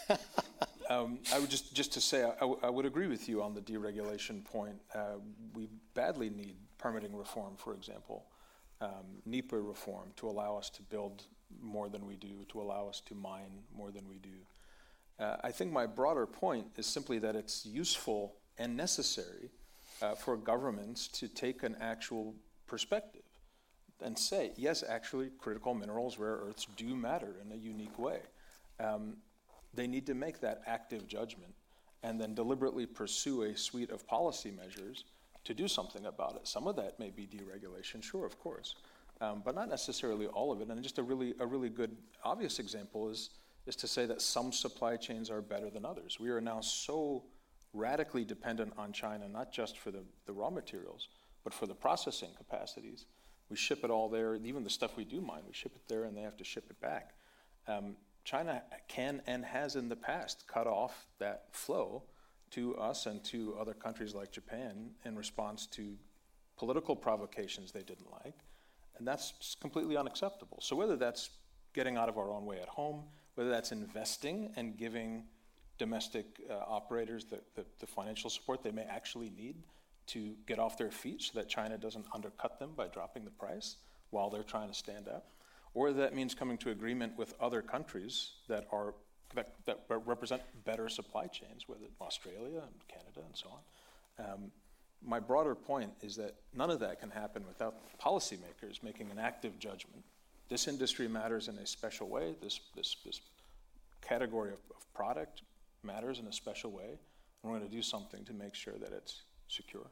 um, I would just, just to say, I, I, I would agree with you on the deregulation point. Uh, we badly need permitting reform, for example, um, NEPA reform to allow us to build more than we do, to allow us to mine more than we do. Uh, I think my broader point is simply that it's useful and necessary uh, for governments to take an actual perspective and say, yes, actually, critical minerals, rare earths do matter in a unique way. Um, they need to make that active judgment and then deliberately pursue a suite of policy measures to do something about it. Some of that may be deregulation, sure, of course, um, but not necessarily all of it. And just a really, a really good, obvious example is, is to say that some supply chains are better than others. We are now so radically dependent on China, not just for the, the raw materials, but for the processing capacities. We ship it all there, even the stuff we do mine, we ship it there and they have to ship it back. Um, China can and has in the past cut off that flow to us and to other countries like Japan in response to political provocations they didn't like, and that's completely unacceptable. So whether that's getting out of our own way at home, whether that's investing and giving domestic uh, operators the, the, the financial support they may actually need to get off their feet so that China doesn't undercut them by dropping the price while they're trying to stand up, or that means coming to agreement with other countries that are that, that represent better supply chains, whether Australia and Canada and so on. Um, my broader point is that none of that can happen without policymakers making an active judgment. This industry matters in a special way. This this this category of, of product matters in a special way, and we're going to do something to make sure that it's secure.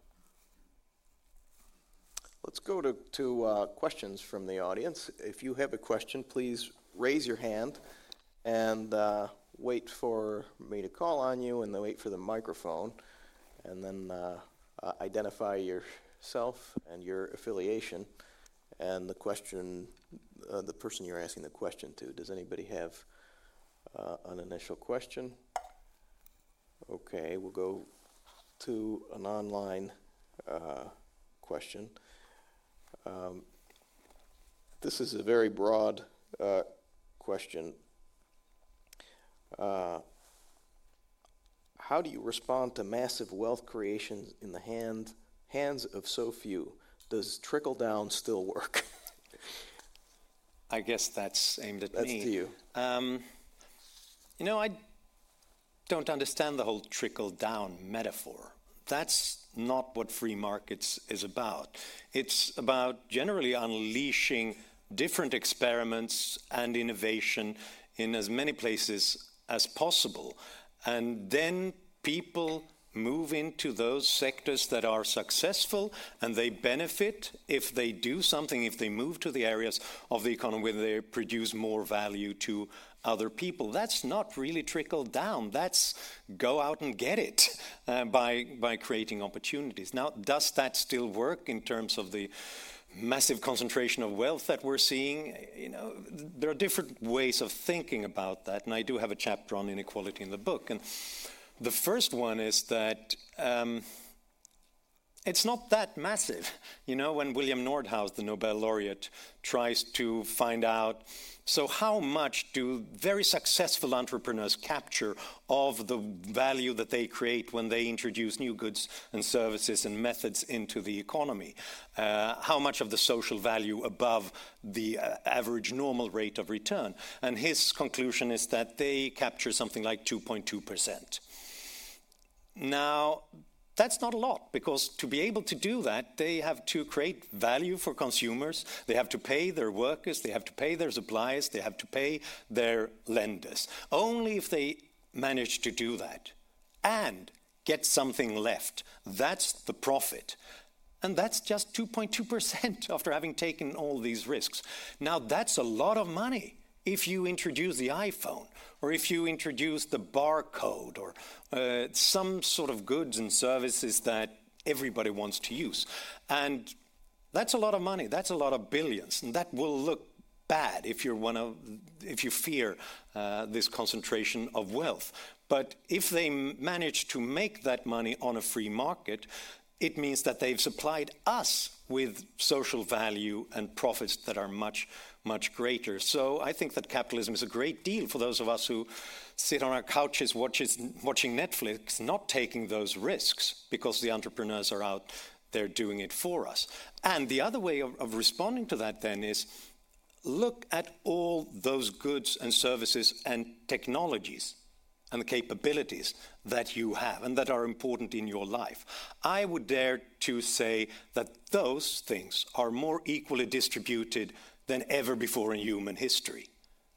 Let's go to, to uh, questions from the audience. If you have a question, please raise your hand and uh, wait for me to call on you, and then wait for the microphone, and then uh, uh, identify yourself and your affiliation and the question, uh, the person you're asking the question to. Does anybody have uh, an initial question? Okay, we'll go to an online uh, question. Um, this is a very broad uh, question. Uh, how do you respond to massive wealth creation in the hand, hands of so few? Does trickle down still work? I guess that's aimed at that's me. That's to you. Um, you know, I don't understand the whole trickle down metaphor. That's not what free markets is about. It's about generally unleashing different experiments and innovation in as many places as possible. And then people move into those sectors that are successful, and they benefit if they do something, if they move to the areas of the economy where they produce more value to other people. That's not really trickle down. That's go out and get it uh, by by creating opportunities. Now, does that still work in terms of the massive concentration of wealth that we're seeing. You know, there are different ways of thinking about that, and I do have a chapter on inequality in the book. And the first one is that um, it's not that massive. You know, when William Nordhaus, the Nobel laureate, tries to find out, so how much do very successful entrepreneurs capture of the value that they create when they introduce new goods and services and methods into the economy? Uh, how much of the social value above the uh, average normal rate of return? And his conclusion is that they capture something like two point two percent. Now, that's not a lot, because to be able to do that, they have to create value for consumers, they have to pay their workers, they have to pay their suppliers, they have to pay their lenders. Only if they manage to do that and get something left, that's the profit. And that's just two point two percent after having taken all these risks. Now, that's a lot of money. If you introduce the iPhone, or if you introduce the barcode, or uh, some sort of goods and services that everybody wants to use. And that's a lot of money, that's a lot of billions, and that will look bad if you're one of, if you fear uh, this concentration of wealth. But if they manage to make that money on a free market, it means that they've supplied us with social value and profits that are much, much greater. So I think that capitalism is a great deal for those of us who sit on our couches watches, watching Netflix, not taking those risks because the entrepreneurs are out there doing it for us. And the other way of, of responding to that then is look at all those goods and services and technologies and the capabilities that you have and that are important in your life. I would dare to say that those things are more equally distributed than ever before in human history.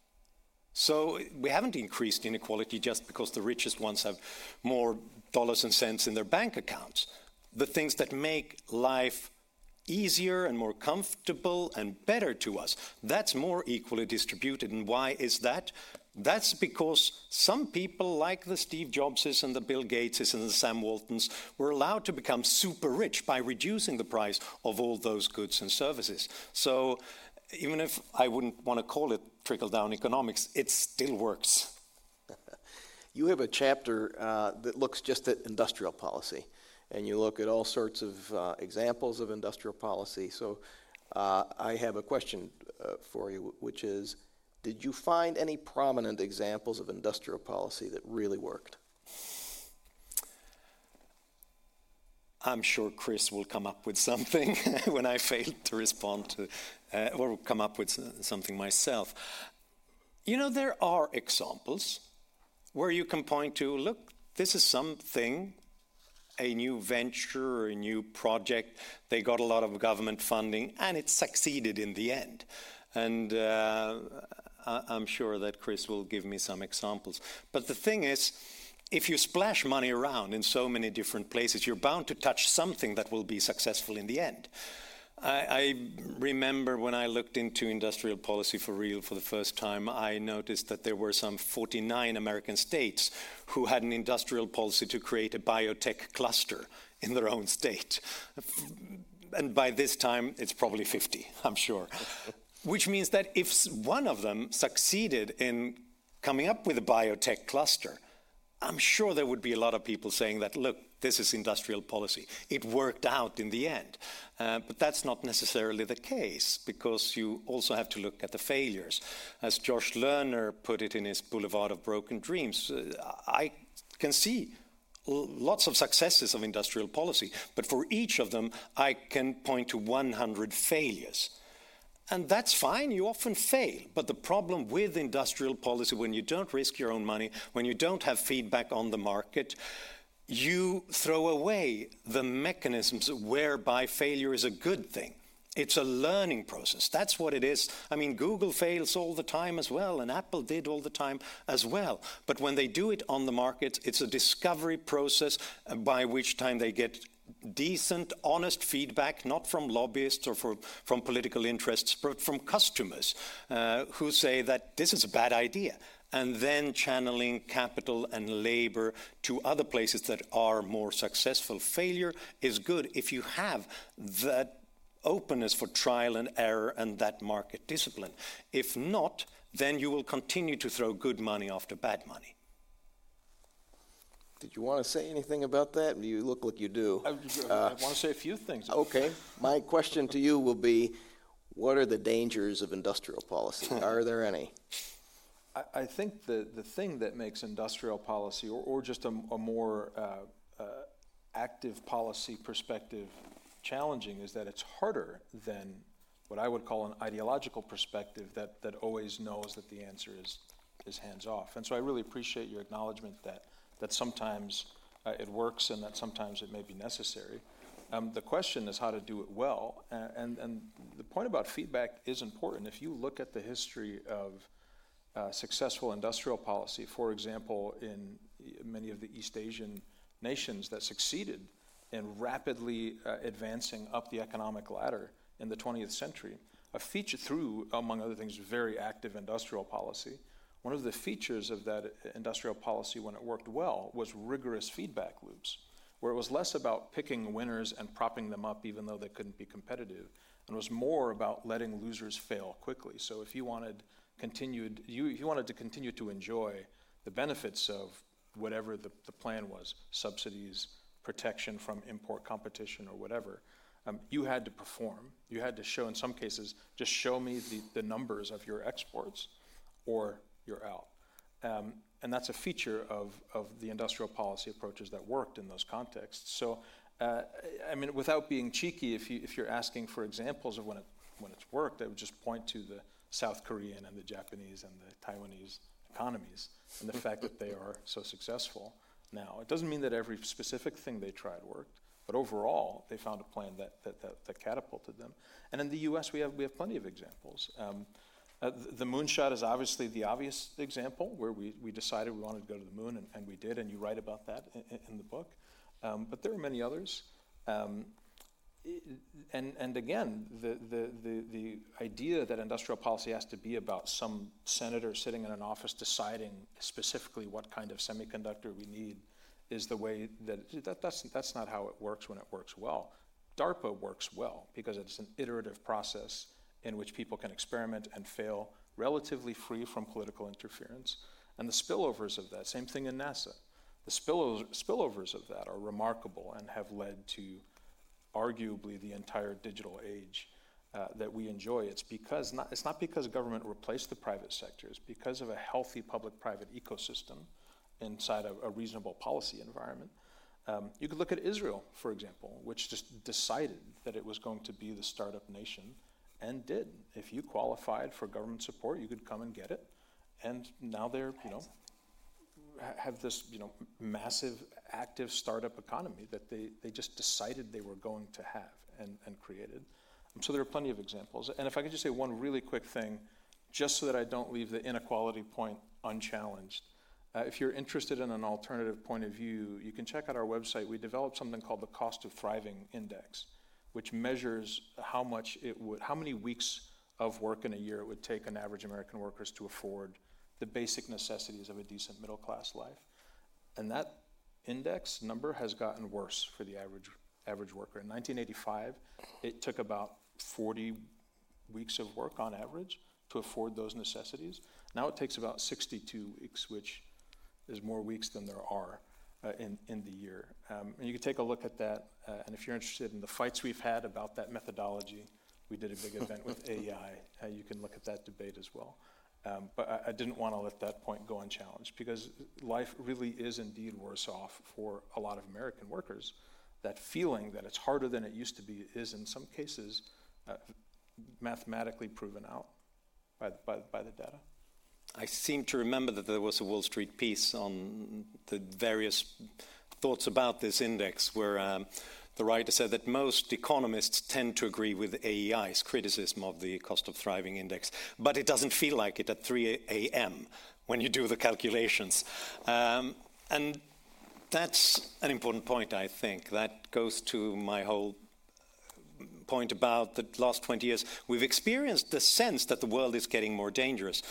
So we haven't increased inequality just because the richest ones have more dollars and cents in their bank accounts. The things that make life easier and more comfortable and better to us, that's more equally distributed. And why is that? That's because some people like the Steve Jobses and the Bill Gateses and the Sam Waltons were allowed to become super rich by reducing the price of all those goods and services. So even if I wouldn't want to call it trickle-down economics, it still works. You have a chapter uh, that looks just at industrial policy, and you look at all sorts of uh, examples of industrial policy. So uh, I have a question uh, for you, which is, did you find any prominent examples of industrial policy that really worked? I'm sure Chris will come up with something when I fail to respond to, uh, or come up with something myself. You know, there are examples where you can point to, look, this is something, a new venture or a new project, they got a lot of government funding, and it succeeded in the end. And uh, I'm sure that Chris will give me some examples. But the thing is, if you splash money around in so many different places, you're bound to touch something that will be successful in the end. I, I remember when I looked into industrial policy for real for the first time, I noticed that there were some forty-nine American states who had an industrial policy to create a biotech cluster in their own state. And by this time, it's probably fifty, I'm sure. Which means that if one of them succeeded in coming up with a biotech cluster, I'm sure there would be a lot of people saying that, look, this is industrial policy. It worked out in the end. Uh, but that's not necessarily the case, because you also have to look at the failures. As Josh Lerner put it in his Boulevard of Broken Dreams, uh, I can see lots of successes of industrial policy, but for each of them, I can point to one hundred failures. And that's fine, you often fail. But the problem with industrial policy, when you don't risk your own money, when you don't have feedback on the market, you throw away the mechanisms whereby failure is a good thing. It's a learning process. That's what it is. I mean, Google fails all the time as well, and Apple did all the time as well. But when they do it on the market, it's a discovery process by which time they get decent, honest feedback, not from lobbyists or for, from political interests, but from customers uh, who say that this is a bad idea, and then channeling capital and labor to other places that are more successful. Failure is good if you have that openness for trial and error and that market discipline. If not, then you will continue to throw good money after bad money. Did you want to say anything about that? You look like you do. I, I want to say a few things. Okay. My question to you will be, what are the dangers of industrial policy? Are there any? I, I think the, the thing that makes industrial policy, or, or just a, a more uh, uh, active policy perspective challenging, is that it's harder than what I would call an ideological perspective that, that always knows that the answer is, is hands-off. And so I really appreciate your acknowledgement that that sometimes uh, it works and that sometimes it may be necessary. Um, the question is how to do it well. Uh, and, and the point about feedback is important. If you look at the history of uh, successful industrial policy, for example, in many of the East Asian nations that succeeded in rapidly uh, advancing up the economic ladder in the twentieth century, a feature through, among other things, very active industrial policy. One of the features of that industrial policy when it worked well was rigorous feedback loops, where it was less about picking winners and propping them up even though they couldn't be competitive, and was more about letting losers fail quickly. So if you wanted continued, you, if you wanted to continue to enjoy the benefits of whatever the, the plan was, subsidies, protection from import competition or whatever, um, you had to perform. You had to show, in some cases, just show me the, the numbers of your exports, or you're out. Um, and that's a feature of, of the industrial policy approaches that worked in those contexts. So, uh, I mean, without being cheeky, if, you, if you're asking for examples of when, it, when it's worked, I would just point to the South Korean and the Japanese and the Taiwanese economies and the fact that they are so successful now. It doesn't mean that every specific thing they tried worked, but overall, they found a plan that, that, that, that catapulted them. And in the U S, we have, we have plenty of examples. Um, Uh, the, the moonshot is obviously the obvious example, where we, we decided we wanted to go to the moon, and, and we did, and you write about that in, in the book. Um, but there are many others. Um, and, and again, the, the, the, the idea that industrial policy has to be about some senator sitting in an office deciding specifically what kind of semiconductor we need is the way that, that that's, that's not how it works when it works well. DARPA works well because it's an iterative process in which people can experiment and fail, relatively free from political interference. And the spillovers of that, same thing in NASA. The spillovers, spillovers of that are remarkable and have led to arguably the entire digital age uh, that we enjoy. It's because not, it's not because government replaced the private sector, it's because of a healthy public-private ecosystem inside a, a reasonable policy environment. Um, you could look at Israel, for example, which just decided that it was going to be the startup nation, and did. If you qualified for government support, you could come and get it. And now they're, you know, ha- have this, you know, massive active startup economy that they, they just decided they were going to have and, and created. Um, so there are plenty of examples. And if I could just say one really quick thing, just so that I don't leave the inequality point unchallenged. Uh, if you're interested in an alternative point of view, you can check out our website. We developed something called the Cost of Thriving Index, which measures how much it would, how many weeks of work in a year it would take an average American workers to afford the basic necessities of a decent middle-class life. And that index number has gotten worse for the average average worker. In nineteen eighty-five, it took about forty weeks of work on average to afford those necessities. Now it takes about sixty-two weeks, which is more weeks than there are Uh, in, in the year. Um, and you can take a look at that, uh, and if you're interested in the fights we've had about that methodology, we did a big event with A E I, uh, you can look at that debate as well. Um, but I, I didn't want to let that point go unchallenged, because life really is indeed worse off for a lot of American workers. That feeling that it's harder than it used to be is in some cases uh, mathematically proven out by, by, by the data. I seem to remember that there was a Wall Street piece on the various thoughts about this index where um, the writer said that most economists tend to agree with A E I's criticism of the Cost of Thriving Index, but it doesn't feel like it at three a.m. when you do the calculations. Um, and that's an important point, I think. That goes to my whole point about the last twenty years. We've experienced the sense that the world is getting more dangerous.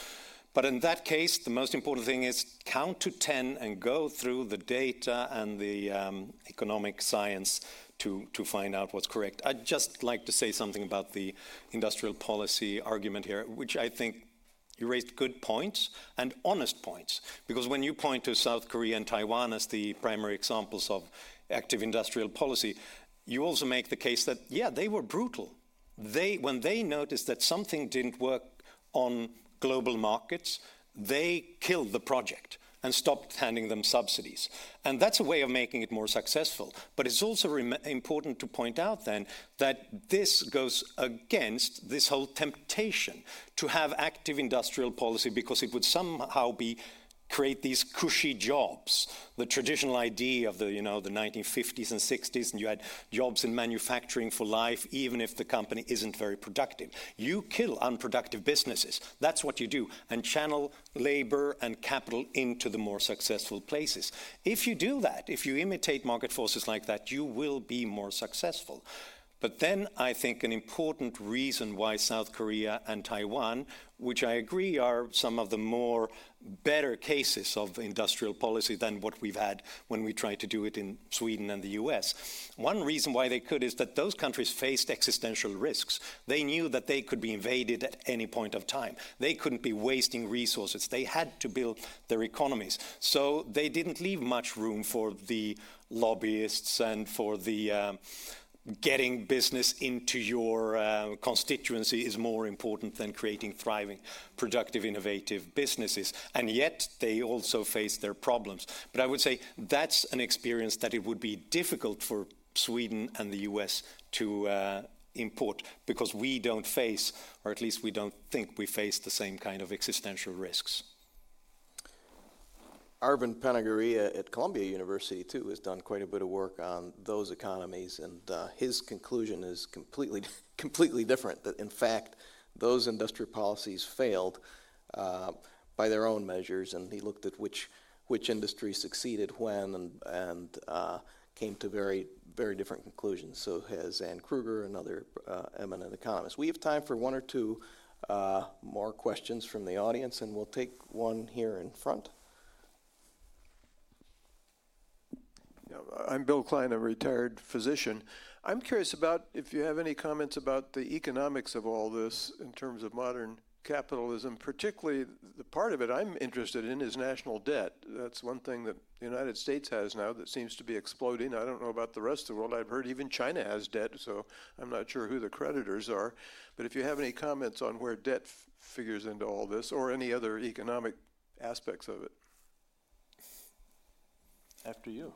But in that case, the most important thing is count to ten and go through the data and the um, economic science to, to find out what's correct. I'd just like to say something about the industrial policy argument here, which I think you raised good points and honest points. Because when you point to South Korea and Taiwan as the primary examples of active industrial policy, you also make the case that, yeah, they were brutal. They, when they noticed that something didn't work on global markets, they killed the project and stopped handing them subsidies. And that's a way of making it more successful. But it's also important to point out then that this goes against this whole temptation to have active industrial policy because it would somehow be create these cushy jobs, the traditional idea of the, you know, the nineteen fifties and sixties, and you had jobs in manufacturing for life, even if the company isn't very productive. You kill unproductive businesses. That's what you do, and channel labor and capital into the more successful places. If you do that, if you imitate market forces like that, you will be more successful. But then I think an important reason why South Korea and Taiwan, which I agree are some of the more better cases of industrial policy than what we've had when we tried to do it in Sweden and the U S. One reason why they could is that those countries faced existential risks. They knew that they could be invaded at any point of time. They couldn't be wasting resources. They had to build their economies. So they didn't leave much room for the lobbyists and for the uh, getting business into your uh, constituency is more important than creating thriving, productive, innovative businesses. And yet they also face their problems. But I would say that's an experience that it would be difficult for Sweden and the U S to uh, import, because we don't face, or at least we don't think we face, the same kind of existential risks. Arvind Panagarya at Columbia University, too, has done quite a bit of work on those economies, and uh, his conclusion is completely, completely different, that in fact, those industrial policies failed uh, by their own measures, and he looked at which, which industry succeeded when and, and uh, came to very, very different conclusions. So has Ann Kruger, another uh, eminent economist. We have time for one or two uh, more questions from the audience, and we'll take one here in front. I'm Bill Klein, a retired physician. I'm curious about if you have any comments about the economics of all this in terms of modern capitalism, particularly the part of it I'm interested in is national debt. That's one thing that the United States has now that seems to be exploding. I don't know about the rest of the world. I've heard even China has debt, so I'm not sure who the creditors are. But if you have any comments on where debt f- figures into all this, or any other economic aspects of it. After you.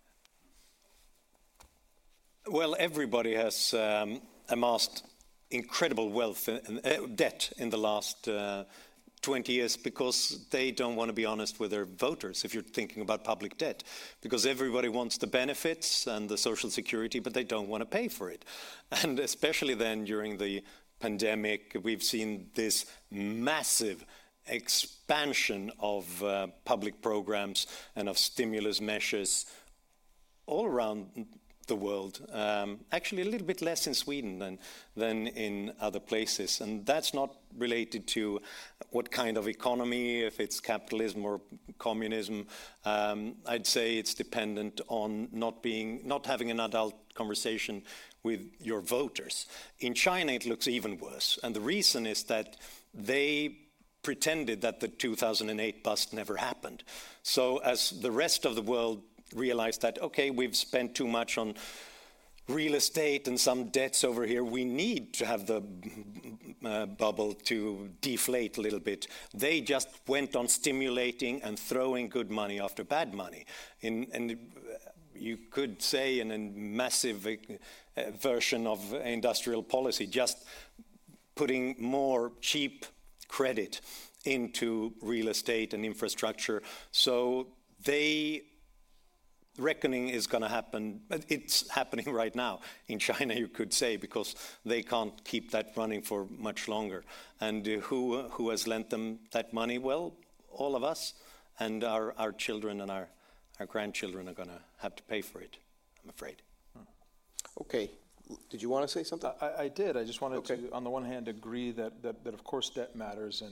Well, everybody has um, amassed incredible wealth and uh, debt in the last uh, twenty years because they don't want to be honest with their voters, if you're thinking about public debt, because everybody wants the benefits and the social security, but they don't want to pay for it. And especially then during the pandemic, we've seen this massive expansion of uh, public programs and of stimulus measures all around the world, um, actually a little bit less in Sweden than, than in other places. And that's not related to what kind of economy, if it's capitalism or communism. Um, I'd say it's dependent on not being, not having an adult conversation with your voters. In China, it looks even worse. And the reason is that they pretended that the two thousand eight bust never happened. So as the rest of the world realized that, okay, we've spent too much on real estate and some debts over here, we need to have the uh, bubble to deflate a little bit. They just went on stimulating and throwing good money after bad money. In, and you could say in a massive uh, version of industrial policy, just putting more cheap credit into real estate and infrastructure. So they reckoning is going to happen. It's happening right now in China, you could say, because they can't keep that running for much longer. And uh, who who has lent them that money? Well, all of us, and our, our children and our, our grandchildren are going to have to pay for it, I'm afraid. Okay. Did you want to say something? I, I did. I just wanted Okay. to, on the one hand, agree that, that, that of course debt matters, and,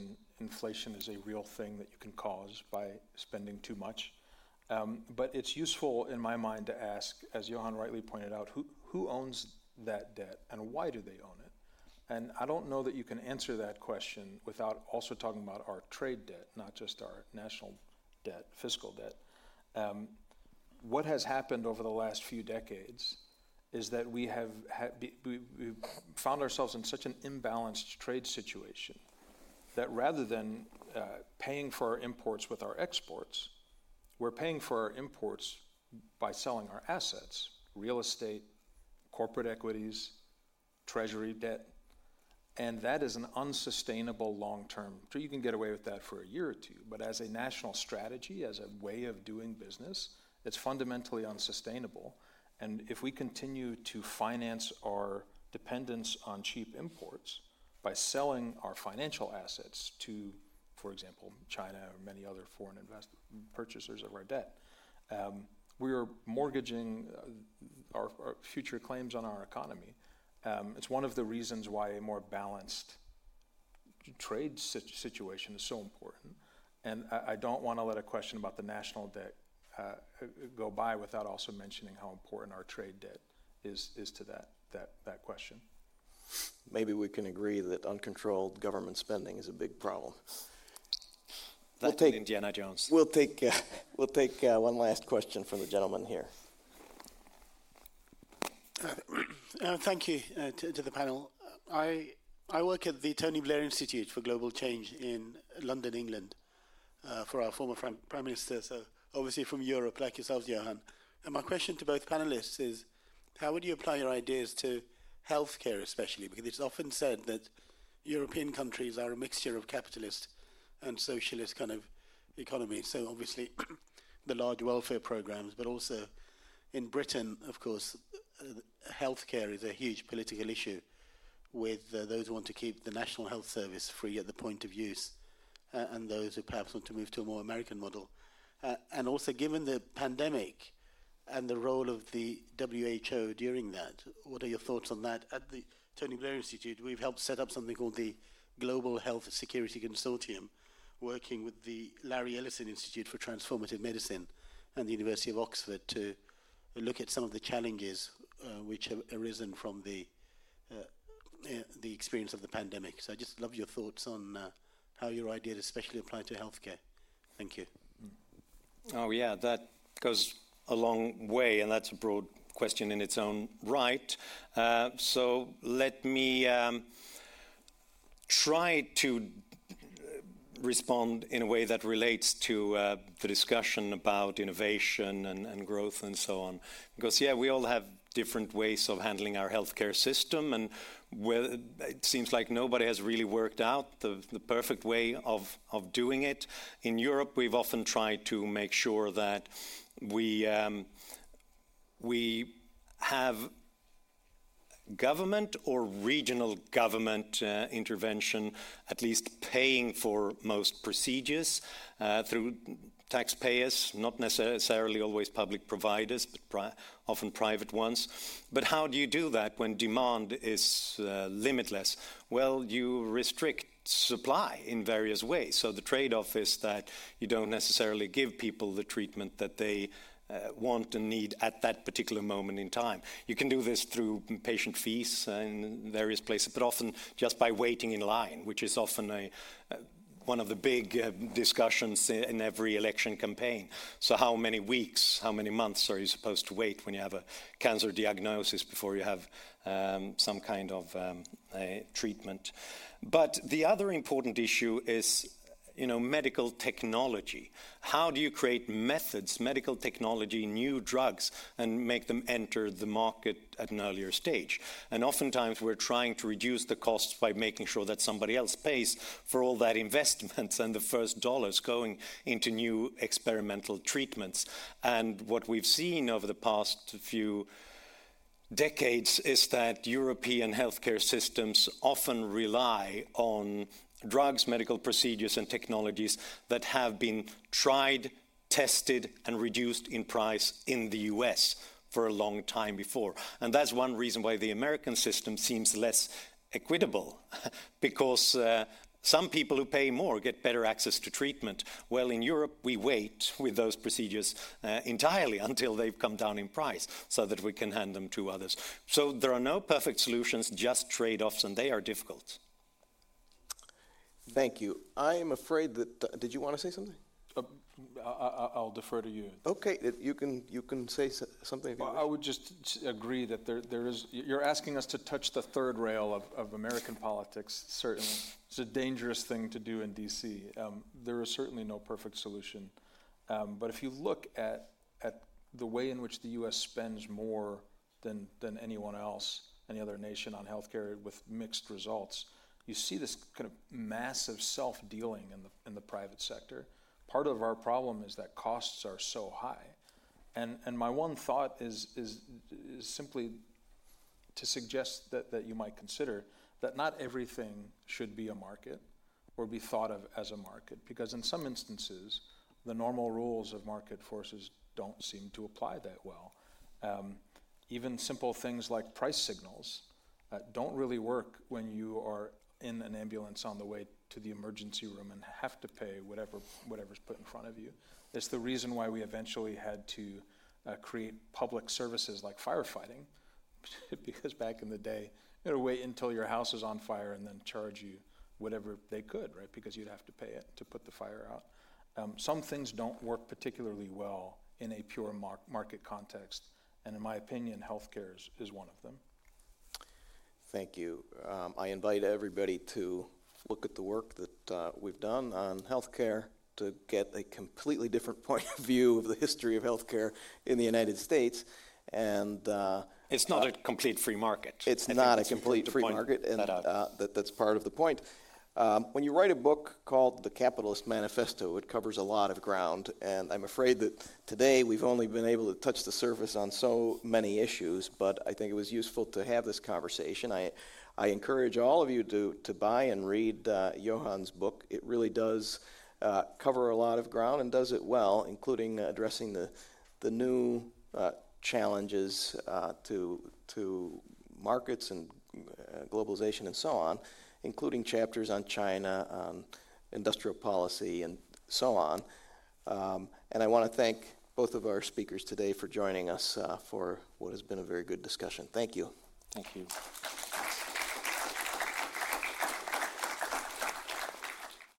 inflation is a real thing that you can cause by spending too much. Um, but it's useful in my mind to ask, as Johan rightly pointed out, who, who owns that debt and why do they own it? And I don't know that you can answer that question without also talking about our trade debt, not just our national debt, fiscal debt. Um, what has happened over the last few decades is that we have ha- be, we, we found ourselves in such an imbalanced trade situation that rather than uh, paying for our imports with our exports, we're paying for our imports by selling our assets, real estate, corporate equities, treasury debt. And that is an unsustainable long-term. So you can get away with that for a year or two, but as a national strategy, as a way of doing business, it's fundamentally unsustainable. And if we continue to finance our dependence on cheap imports by selling our financial assets to, for example, China or many other foreign invest- purchasers of our debt, um, we are mortgaging uh, our, our future claims on our economy. Um, it's one of the reasons why a more balanced trade sit- situation is so important. And I, I don't want to let a question about the national debt uh, go by without also mentioning how important our trade debt is is to that that that question. Maybe we can agree that uncontrolled government spending is a big problem. That We'll take Indiana Jones. We'll take uh, we'll take uh, one last question from the gentleman here. Uh, thank you uh, to, to the panel. I I work at the Tony Blair Institute for Global Change in London, England, uh, for our former Prime, Prime Minister, so obviously from Europe, like yourselves, Johan. And my question to both panelists is, how would you apply your ideas to healthcare especially? Because it's often said that European countries are a mixture of capitalist and socialist kind of economy. So obviously the large welfare programs, but also in Britain, of course, uh, healthcare is a huge political issue with uh, those who want to keep the National Health Service free at the point of use uh, and those who perhaps want to move to a more American model. Uh, and also given the pandemic and the role of the W H O during that, what are your thoughts on that? At the Tony Blair Institute, we've helped set up something called the Global Health Security Consortium, working with the Larry Ellison Institute for Transformative Medicine and the University of Oxford to look at some of the challenges uh, which have arisen from the uh, uh, the experience of the pandemic. So I just love your thoughts on uh, how your ideas especially apply to healthcare. Thank you. Oh, yeah, that goes a long way, and that's a broad question in its own right. Uh, so let me um, try to respond in a way that relates to uh, the discussion about innovation and, and growth and so on. Because, yeah, we all have different ways of handling our healthcare system, and where it seems like nobody has really worked out the, the perfect way of, of doing it. In Europe, we've often tried to make sure that we, um, we have government or regional government uh, intervention, at least paying for most procedures uh, through taxpayers, not necessarily always public providers, but pri- often private ones. But how do you do that when demand is uh, limitless? Well, you restrict supply in various ways. So the trade-off is that you don't necessarily give people the treatment that they Uh, want and need at that particular moment in time. You can do this through patient fees uh, in various places, but often just by waiting in line, which is often a, uh, one of the big uh, discussions in, in every election campaign. So how many weeks, how many months are you supposed to wait when you have a cancer diagnosis before you have um, some kind of um, treatment? But the other important issue is you know, medical technology. How do you create methods, medical technology, new drugs, and make them enter the market at an earlier stage? And oftentimes we're trying to reduce the costs by making sure that somebody else pays for all that investments and the first dollars going into new experimental treatments. And what we've seen over the past few decades is that European healthcare systems often rely on drugs, medical procedures, and technologies that have been tried, tested, and reduced in price in the U S for a long time before. And that's one reason why the American system seems less equitable, because uh, Some people who pay more get better access to treatment. Well, in Europe, we wait with those procedures uh, entirely until they've come down in price so that we can hand them to others. So there are no perfect solutions, just trade-offs, and they are difficult. Thank you. I am afraid that, uh, did you want to say something? Uh, I, I, I'll defer to you. Okay, it- you can, you can say s- something if you Well, wish. I would just s- agree that there, there is, you're asking us to touch the third rail of, of American politics, certainly. It's a dangerous thing to do in D C. Um, there is certainly no perfect solution. Um, but if you look at, at the way in which the U S spends more than, than anyone else, any other nation on healthcare with mixed results, you see this kind of massive self-dealing in the, in the private sector. Part of our problem is that costs are so high. And, and my one thought is, is, is simply to suggest that, that you might consider that not everything should be a market or be thought of as a market, because in some instances, the normal rules of market forces don't seem to apply that well. Um, even simple things like price signals uh, don't really work when you are in an ambulance on the way to the emergency room and have to pay whatever whatever's put in front of you. It's the reason why we eventually had to uh, create public services like firefighting, because back in the day, you had to wait until your house is on fire and then charge you whatever they could, right? Because you'd have to pay it to put the fire out. Um, some things don't work particularly well in a pure mar- market context, and in my opinion, healthcare is, is one of them. Thank you. Um, I invite everybody to look at the work that uh, we've done on healthcare to get a completely different point of view of the history of healthcare in the United States. And uh, It's not uh, a complete free market. It's I not a it's complete free point market, and that uh, that, that's part of the point. Um, when you write a book called The Capitalist Manifesto, it covers a lot of ground, and I'm afraid that today we've only been able to touch the surface on so many issues, but I think it was useful to have this conversation. I, I encourage all of you to, to buy and read uh, Johan's book. It really does uh, cover a lot of ground and does it well, including uh, addressing the, the new uh, challenges uh, to, to markets and uh, globalization and so on, including chapters on China, on industrial policy, and so on. Um, and I want to thank both of our speakers today for joining us uh, for what has been a very good discussion. Thank you. Thank you.